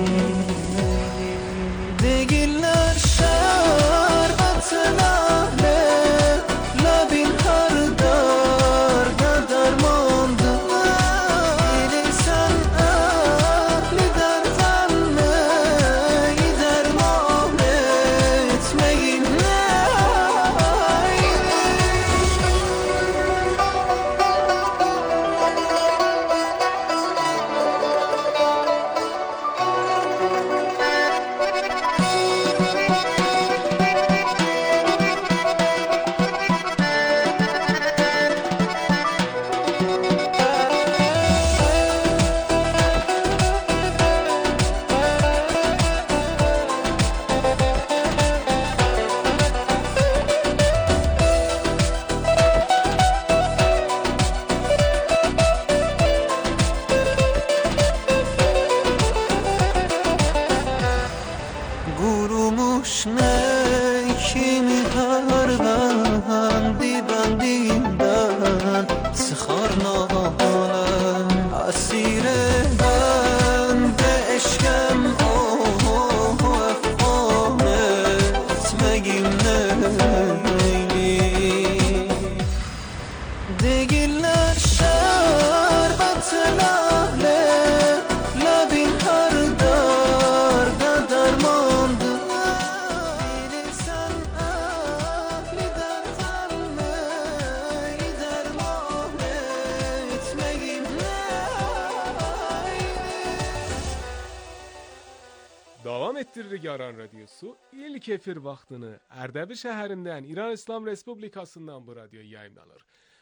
Deyirlər şərbətən əhlə, ləbin hərdar da dərmandır. Bilirsən əhli dərdənmə, dərman etməyim Aran Radyosu ilk efir vaxtını Ərdəbil şəhərindən İran İslam Respublikasından bu radyo yayımlanır.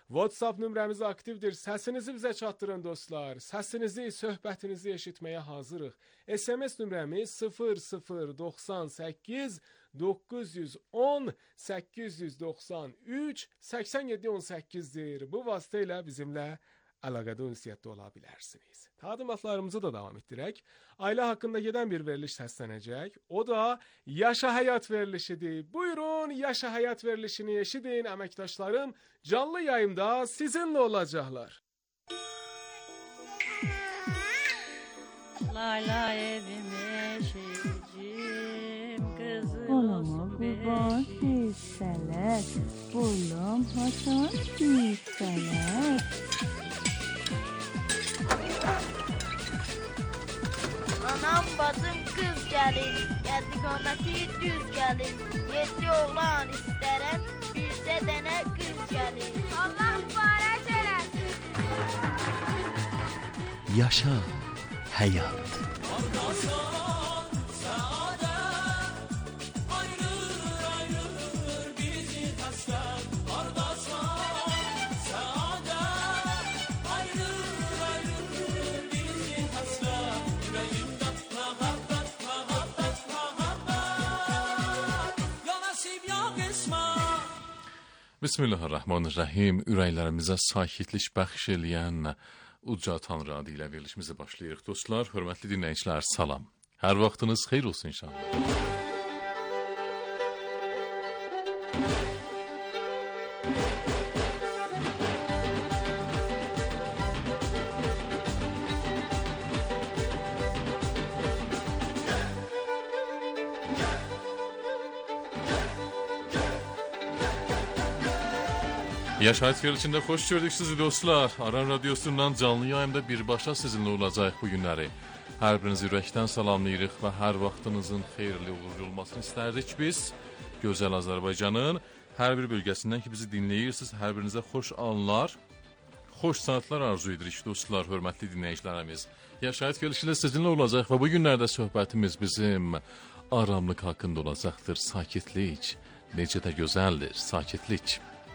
WhatsApp nömrəmiz aktivdir. Səsinizi bizə çatdırın dostlar. Səsinizi, söhbətinizi eşitməyə hazırıq. S M S nömrəmiz sıfır sıfır doxsan səkkiz doqquz yüz on səkkiz yüz doxsan üç səksən yeddi on səkkizdir. Bu vasitə ilə bizimlə əlaqədə ünsiyyətdə ola bilərsiniz. Təqdimatlarımızı da davam etdirək. Ailə haqqında gedən bir veriliş səslənəcək. O da Yaşa Həyat verilişidir. Buyurun, Yaşa Həyat verilişini eşidin əməkdaşlarım. Canlı yayımda sizinlə olacaqlar. Layla evim eşicim, kızım Olama kurban hissələr, boylam haçan hissələr. Anam bacım kız gəlir, yadigaməti düz gəlir. Yeddi oğlan istərəm, bircə dənə qız gəlir. Allah mübarək eləsin. Yaşa həyat. Bismillahirrahmanirrahim. Ürəklərimizə sakitlik bəxş eləyən uca Tanrı adı ilə verilişimizi başlayırıq. Dostlar, hörmətli dinləyicilər, salam. Hər vaxtınız xeyir olsun inşallah. Yaşayət verilişində xoş gördük sizi dostlar. Aran Radyosu'ndan canlı yayımda birbaşa sizinlə olacaq bu günləri. Hər birinizi ürəkdən salamlayırıq və hər vaxtınızın xeyirli uğurlu olmasını istərdik biz. Gözəl Azərbaycanın hər bir bölgəsindən ki bizi dinləyirsiniz, hər birinizə xoş anlar, xoş saatlar arzu edirik dostlar, hörmətli dinləyicilərimiz. Yaşayət verilişində sizinlə olacaq və bu günlərdə söhbətimiz bizim aramlıq haqqında olacaqdır. Sakitlik, necə də gözəldir, sakitlik.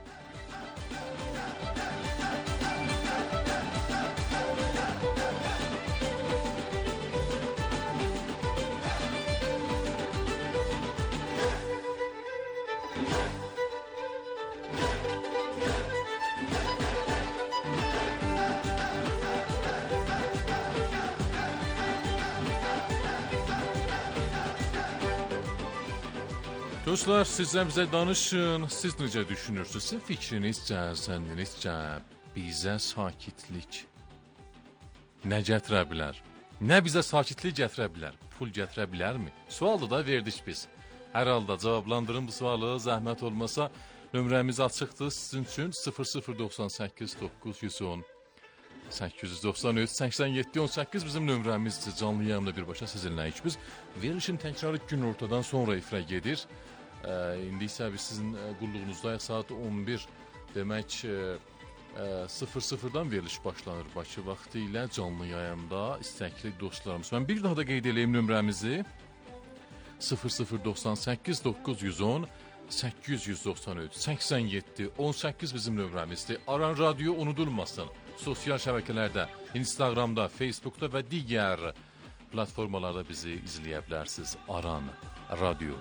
Dostlar, sizdən bizə danışın, siz necə düşünürsünüz? Sizin fikrinizcə, zənninizcə bizə sakitlik nə gətirə bilər? Nə bizə sakitlik gətirə bilər? Pul gətirə bilərmi? Sualı da verdik biz. Hər halda cavablandırın bu sualı, zəhmət olmasa nömrəmiz açıqdır sizin üçün sıfır sıfır doxsan səkkiz doqquz yüz on səkkiz yüz doxsan üç səksən yeddi on səkkiz bizim nömrəmizdir. Canlı yayımda birbaşa sizinləyik biz. Verilişin təkrarı gün ortadan sonra ifrə gedir. Ee, indi isə biz sizin qulluğunuzdayıq saat on bir demək e, sıfır sıfırdan veriliş başlanır Bakı vaxtı ilə canlı yayımda istəkli dostlarımız. Mən bir daha da qeyd edeyim nömrəmizi sıfır sıfır doxsan səkkiz doqquz yüz on səkkiz yüz doxsan üç səksən yeddi on səkkiz bizim nömrəmizdir. Aran Radyo unudulmasın. Sosial şəbəkələrdə, Instagramda, Facebookda və digər platformalarda bizi izləyə bilərsiniz. Aran Radyo.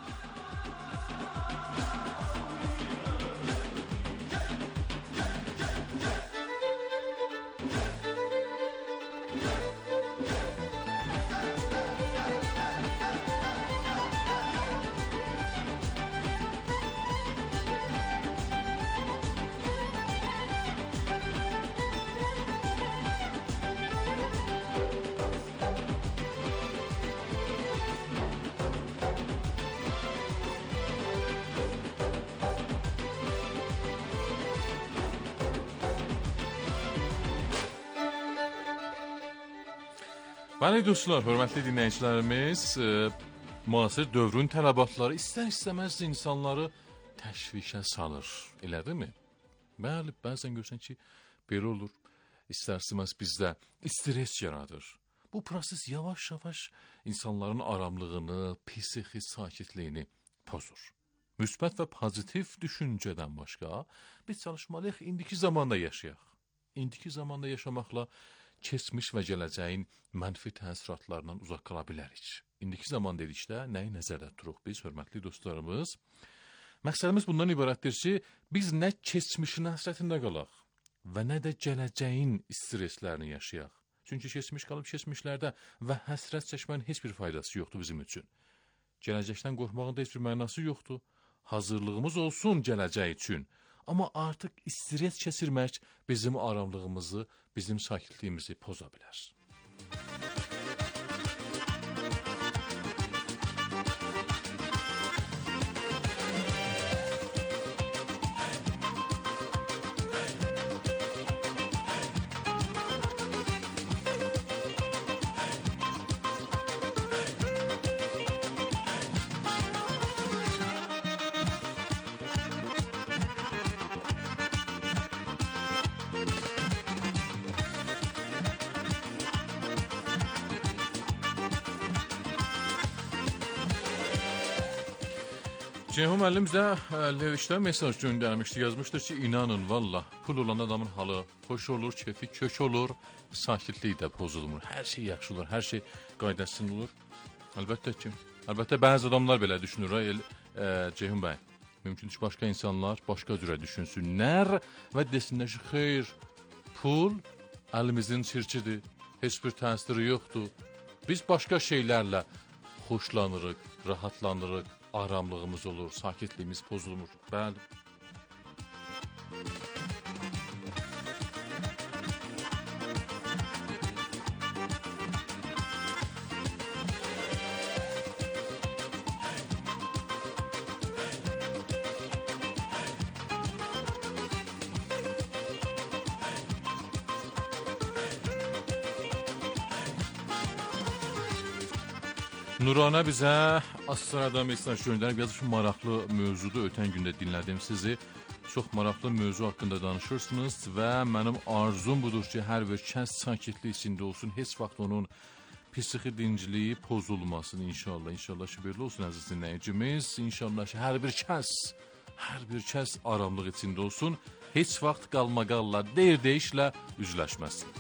Bəli dostlar, hörmətli dinləyicilərimiz, e, müasir dövrün tələbatları istər-istəməz insanları təşvişə salır, elədimi? Bəli, bəzən görsən ki, belə olur, istər-istəməz bizdə stres yaradır. Bu proses yavaş-yavaş insanların aramlığını, psixi sakitliyini pozur. müsbət və pozitiv düşüncədən başqa biz çalışmalıyıq indiki zamanda yaşayaq. İndiki zamanda yaşamaqla keçmiş və gələcəyin mənfi təsiratlarından uzaq qala bilərik. İndiki zaman dedikdə nəyi nəzərdə tuturuq biz, hörmətli dostlarımız? Məqsədimiz bundan ibarətdir ki, biz nə keçmişin həsrətində qalaq və nə də gələcəyin streslərini yaşayaq. Çünki keçmiş qalıb keçmişlərdə və həsrət çəkmənin heç bir faydası yoxdur bizim üçün. Gələcəkdən qorxmağın da heç bir mənası yoxdur. Hazırlığımız olsun gələcək üçün. Amma artıq stres keçirmək bizim aramlığımızı, bizim sakitliyimizi poza bilər. Ceyhun müəllim bizə Lerişdə mesaj göndərmişdi, yazmışdır ki, inanın valla, pul olan adamın halı xoş olur, kefi kök olur, sakitlik də pozulmur, hər şey yaxşı olur, hər şey qaydasında olur. Əlbəttə ki, əlbəttə bəzi adamlar belə düşünür, e, Ceyhun bəy, mümkün ki, başqa insanlar başqa cürə düşünsünlər və desinlər ki, xeyr, pul əlimizin çirkidir, heç bir təsiri yoxdur, biz başqa şeylərlə xoşlanırıq, rahatlanırıq, aramlığımız olur, sakitliyimiz pozulmur. Bəli. Nurana bizə Astrada mesaj göndərib yazmış, maraqlı mövzuda ötən gündə dinlədim sizi. Çox maraqlı mövzu haqqında danışırsınız və mənim arzum budur ki, hər bir kəs sakitlik içində olsun, heç vaxt onun psixi dinciliyi pozulmasın inşallah. İnşallah şükürlü olsun əziz dinləyicimiz. İnşallah ki, hər bir kəs, hər bir kəs aramlıq içində olsun, heç vaxt qalmaqalla, deyir-deyişlə üzləşməsin.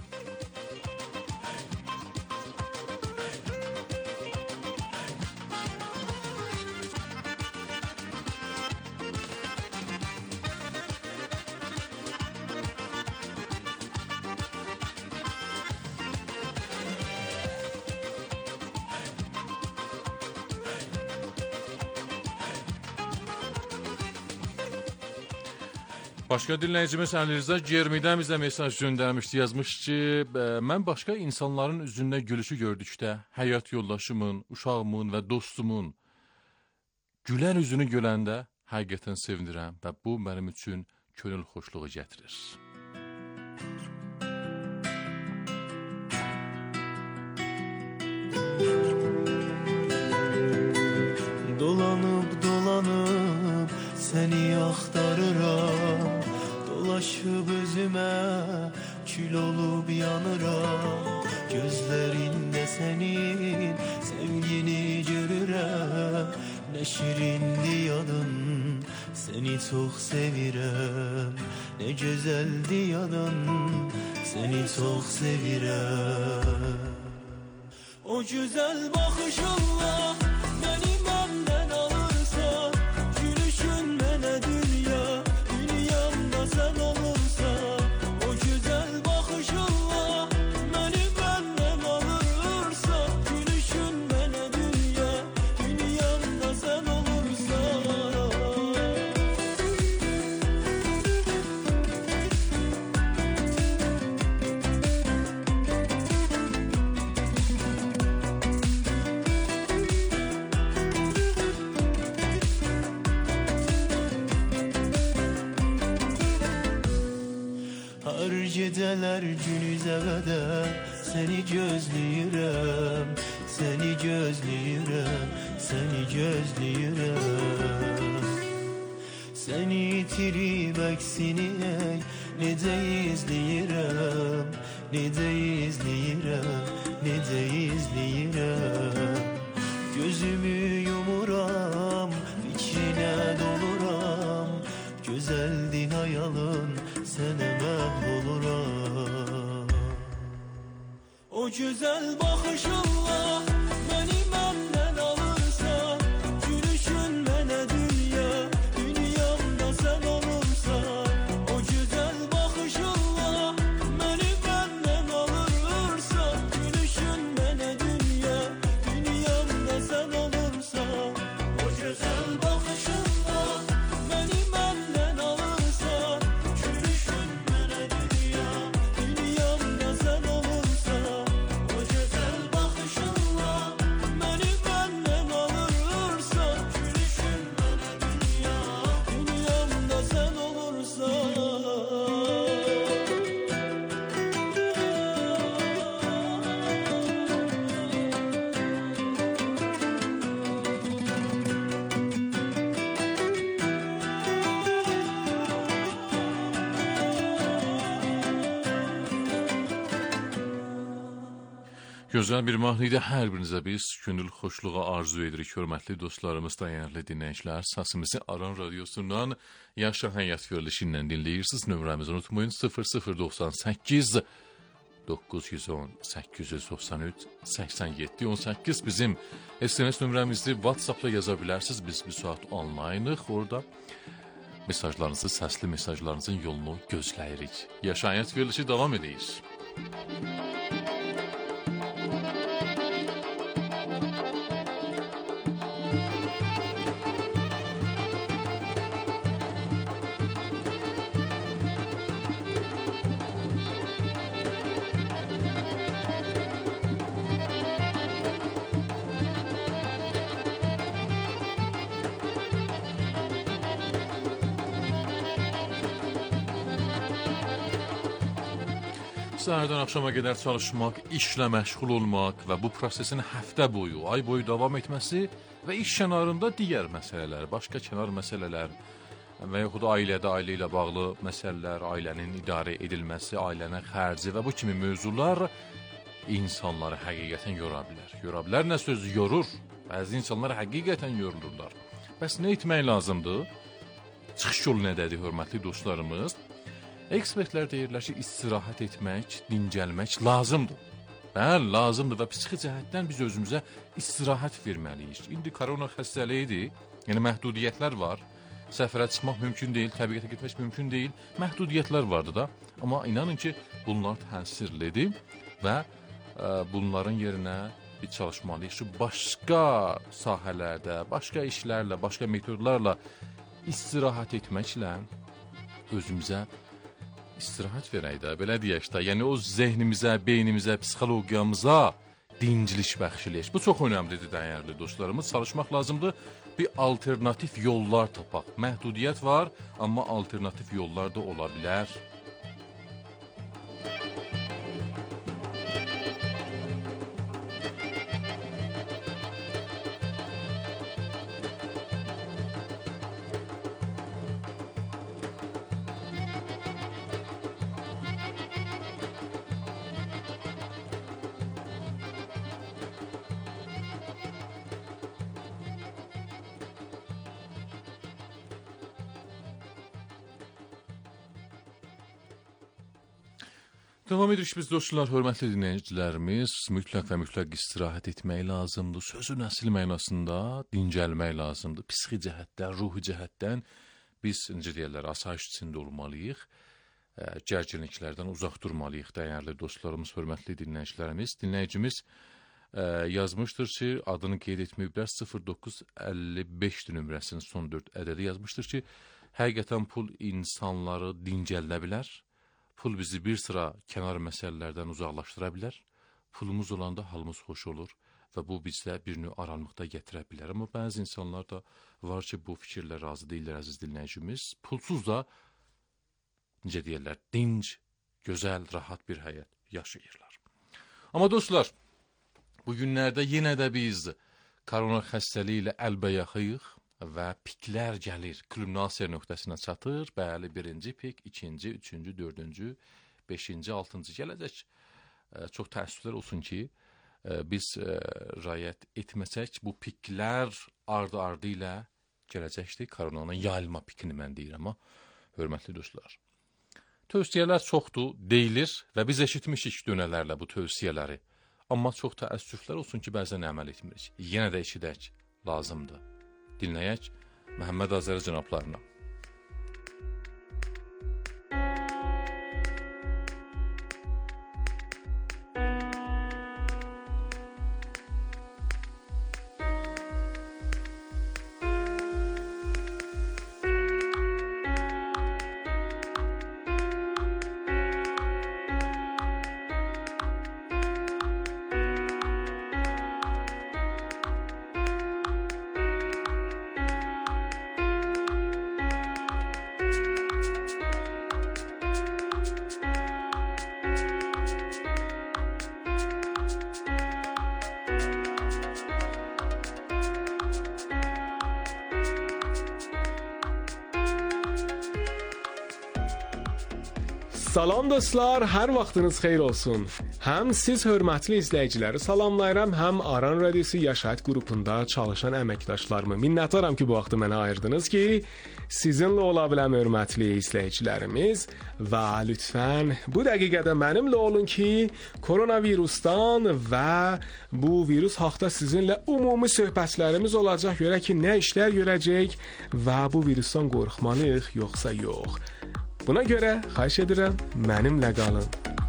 Başqa dinləyicimiz Əlirza Germidən bizə mesaj göndərmişdi, yazmış ki, mən başqa insanların üzündə gülüşü gördükdə, həyat yoldaşımın, uşağımın və dostumun gülən üzünü görəndə həqiqətən sevinirəm və bu mənim üçün könül xoşluğu gətirir. Dolanıp dolanıp seni axtarıram, dolaşıp özüme kül olup yanıram. Gözlerinde senin sevgini görürəm, ne şirindi yadın, seni çok sevirəm. Ne güzeldi yadın, seni çok sevirəm. O güzel bakışınla beni benden alırsan, gülüşün mənə dünya, dünyamda sen olursan. O güzel bakışınla beni benden alırsan, gülüşün mənə dünya, dünyamda sen olursan. Her geceler günüze kadar seni gözləyirəm, seni gözləyirəm, seni gözləyirəm. Seni itirib əksini ey, necə izləyirəm, necə izləyirəm, necə izləyirəm. Gözümü yumuram, fikrinə sənə məhv oluram. O gözəl baxışınla məni məndən alırsan, gülüşün mənə dünya, dünyamda sən olursan. O gözəl baxışınla məni məndən alırsan, gülüşün mənə dünya, dünyamda sən olursan. O gözəl baxışınla məni məndən alırsan, gülüşün mənə dünya, dünyamda sən olursan. O gözəl baxışınla məni məndən alırsan, gülüşün mənə dünya, dünyamda sən olursan. Gözəl bir mahnıydı. Hər birinizə biz könül xoşluğa arzu edirik, hörmətli dostlarımız, dəyərli dinləyicilər. Səsimizi Aran Radiosundan Yaşa Həyat verilişindən dinləyirsiniz. Nömrəmizi unutmayın, sıfır sıfır doxsan səkkiz doqquz yüz on səkkiz yüz doxsan üç səksən yeddi on səkkiz bizim S M S nömrəmizi WhatsApp-la yaza bilərsiniz. Biz bir saat onlaynıq. Orada mesajlarınızı, səsli mesajlarınızın yolunu gözləyirik. Yaşa Həyat verilişi davam edəyir. Səhərdən axşama qədər çalışmaq, işlə məşğul olmaq və bu prosesin həftə boyu, ay boyu davam etməsi və iş kənarında digər məsələlər, başqa kənar məsələlər və yaxud ailədə, ailə ilə bağlı məsələlər, ailənin idarə edilməsi, ailənin xərci və bu kimi mövzular insanları həqiqətən yora bilər. Yora bilər nə söz? Yorur. Bəzi insanlar həqiqətən yorulurlar. Bəs nə etmək lazımdır? Çıxış yolu nədədir, hörmətli dostlarımız? Ekspertlər deyirlər ki, istirahət etmək, dincəlmək lazımdır. Bəli, lazımdır və psixi cəhətdən biz özümüzə istirahət verməliyik. İndi korona xəstəliyidir, yəni məhdudiyyətlər var. Səfərə çıxmaq mümkün deyil, təbiətə getmək mümkün deyil. Məhdudiyyətlər vardı da. Amma inanın ki, bunlar təsirlidir və ə, bunların yerinə biz çalışmalıyıq ki, başqa sahələrdə, başqa işlərlə, başqa metodlarla istirahət etməklə özümüzə istirahət verək də, belə deyək də, yəni o zehnimizə, beynimizə, psixologiyamıza dinciliş bəxş eləyək. Bu çox önəmlidir, dəyərli dostlarımız. Çalışmaq lazımdır, bir alternativ yollar tapaq. Məhdudiyyət var, amma alternativ yollar da ola bilər. Devam edirik biz dostlar, hörmətli dinləyicilərimiz, mütləq və mütləq istirahət etmək lazımdır. Sözün əsl mənasında dincəlmək lazımdır. Psixi cəhətdən, ruhi cəhətdən biz, necə deyirlər, asayiş içində olmalıyıq. Gərginliklərdən uzaq durmalıyıq, dəyərli dostlarımız, hörmətli dinləyicilərimiz. Dinləyicimiz ə, yazmışdır ki, adını qeyd etməyiblər, sıfır doqquz əlli beş nömrəsinin son dörd ədədi yazmışdır ki, həqiqətən pul insanları dincəldə bilər. Pul bizi bir sıra kənar məsələlərdən uzaqlaşdıra bilər. Pulumuz olanda halımız xoş olur və bu bizdə bir növ aranlıqda gətirə bilər. Amma bəzi insanlar da var ki, bu fikirlə razı deyirlər, əziz dinləyicimiz. Pulsuz da, necə deyirlər, dinc, gözəl, rahat bir həyat yaşayırlar. Amma dostlar, bu günlərdə yenə də biz korona xəstəliyi ilə əlbəyaxıyıq və piklər gəlir, kulminasiya nöqtəsinə çatır. Bəli, birinci pik, ikinci, üçüncü, dördüncü, beşinci, altıncı gələcək. Çox təəssüflər olsun ki, biz rayət etməsək, bu piklər ardı-ardı ilə gələcəkdir. Koronanın yayılma pikini mən deyirəm, amma hörmətli dostlar, Tövsiyələr çoxdur, deyilir və biz eşitmişik dönələrlə bu tövsiyələri. Amma çox təəssüflər olsun ki, bəzən əməl etmirik. Yenə də eşidək, lazımdır. Dinləyək Məhəmməd Azəri cənablarına. Salam dostlar, hər vaxtınız xeyir olsun. Həm siz hörmətli izləyiciləri salamlayıram, həm Aran Radiosu Yaşayış qrupunda çalışan əməkdaşlarımı minnətdaram ki, bu vaxtı mənə ayırdınız ki, sizinlə ola biləm hörmətli izləyicilərimiz və lütfən bu dəqiqədə mənimlə olun ki, koronavirusdan və bu virus haqda sizinlə ümumi söhbətlərimiz olacaq. Görək ki, nə işlər görəcək və bu virusdan qorxmalıyıq yoxsa yox. Buna görə xahiş edirəm, mənimlə qalın.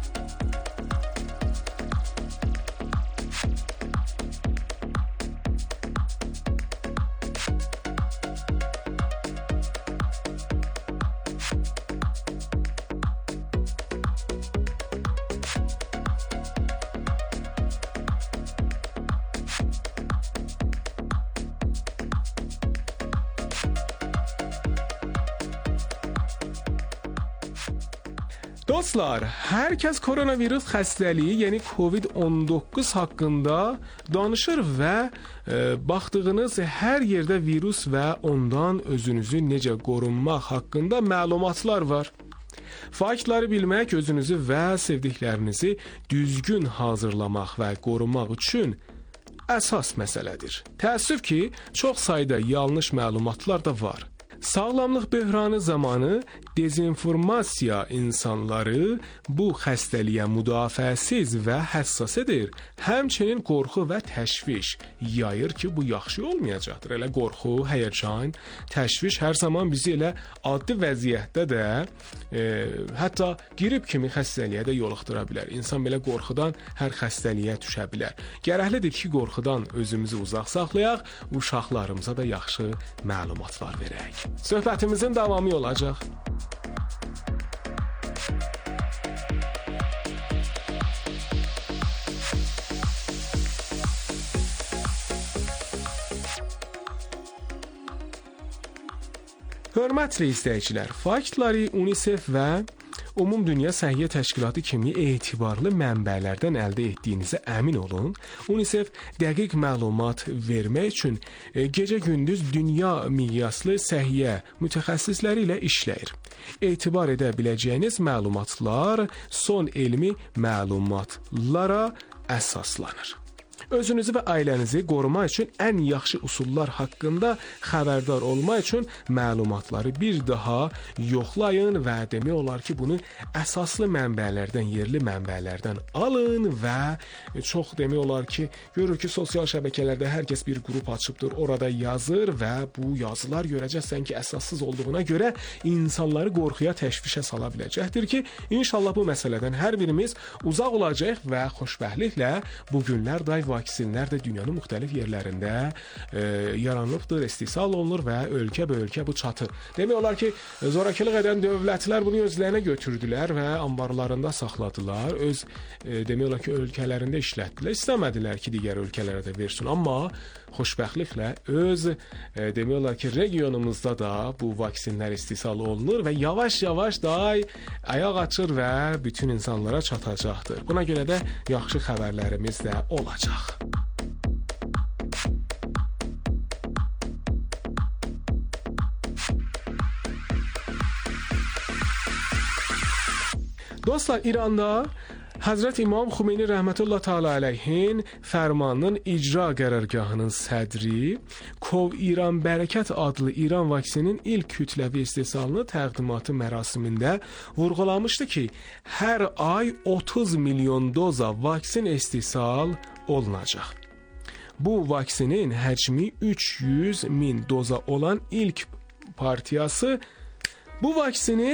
Dostlar, hər kəs koronavirus xəstəliyi, yəni kovid on doqquz haqqında danışır və e, baxdığınız hər yerdə virus və ondan özünüzü necə qorunmaq haqqında məlumatlar var. Faktları bilmək, özünüzü və sevdiklərinizi düzgün hazırlamaq və qorumaq üçün əsas məsələdir. Təəssüf ki, çox sayda yanlış məlumatlar da var. Sağlamlıq böhranı zamanı dezinformasiya insanları bu xəstəliyə müdafiəsiz və həssas edir. Həmçinin qorxu və təşviş yayır ki, bu yaxşı olmayacaqdır. Elə qorxu, həyəcan, təşviş hər zaman bizi elə addi vəziyyətdə də e, hətta qrip kimi xəstəliyə də yoluxdura bilər. İnsan belə qorxudan hər xəstəliyə düşə bilər. Gərəklidir ki, qorxudan özümüzü uzaq saxlayaq, uşaqlarımıza da yaxşı məlumatlar verək. Söhbətimizin davamı olacaq. Hörmətli izləyicilər, faktları UNICEF və Ümumdünya Səhiyyə Təşkilatı kimi etibarlı mənbələrdən əldə etdiyinizə əmin olun. UNICEF dəqiq məlumat vermək üçün gecə-gündüz dünya miqyaslı səhiyyə mütəxəssisləri ilə işləyir. Etibar edə biləcəyiniz məlumatlar son elmi məlumatlara əsaslanır. Özünüzü və ailənizi qorumaq üçün ən yaxşı üsullar haqqında xəbərdar olmaq üçün məlumatları bir daha yoxlayın və demək olar ki, bunu əsaslı mənbələrdən, yerli mənbələrdən alın və çox demək olar ki, görür ki, sosial şəbəkələrdə hər kəs bir qrup açıbdır, orada yazır və bu yazılar görəcəksən ki, əsassız olduğuna görə insanları qorxuya, təşvişə sala biləcəkdir ki, inşallah bu məsələdən hər birimiz uzaq olacaq və xoşbəxtliklə bu günlər day vaksinlər də dünyanın müxtəlif yerlərində e, yaranıbdır, istehsal olunur və ölkə bə ölkə bu çatır. Demək olar ki, zorakılıq edən dövlətlər bunu özlərinə götürdülər və anbarlarında saxladılar, öz e, demək olar ki, ölkələrində işlətdilər, istəmədilər ki, digər ölkələrə də versin, amma xoşbəxtliklə öz e, demək olar ki, regionumuzda da bu vaksinlər istehsal olunur və yavaş-yavaş day ayaq açır və bütün insanlara çatacaqdır. Buna görə də yaxşı xəbərlərimiz də olacaq. Dostlar, İranda Həzrət İmam Xümeyni rəhmətullah təala əleyhin fərmanının icra qərargahının sədri Kov İran Bərəkət adlı İran vaksinin ilk kütləvi istehsalını təqdimatı mərasimində vurğulamışdı ki, hər ay otuz milyon doza vaksin istehsal olunacaq. Bu vaksinin həcmi üç yüz min doza olan ilk partiyası bu vaksinin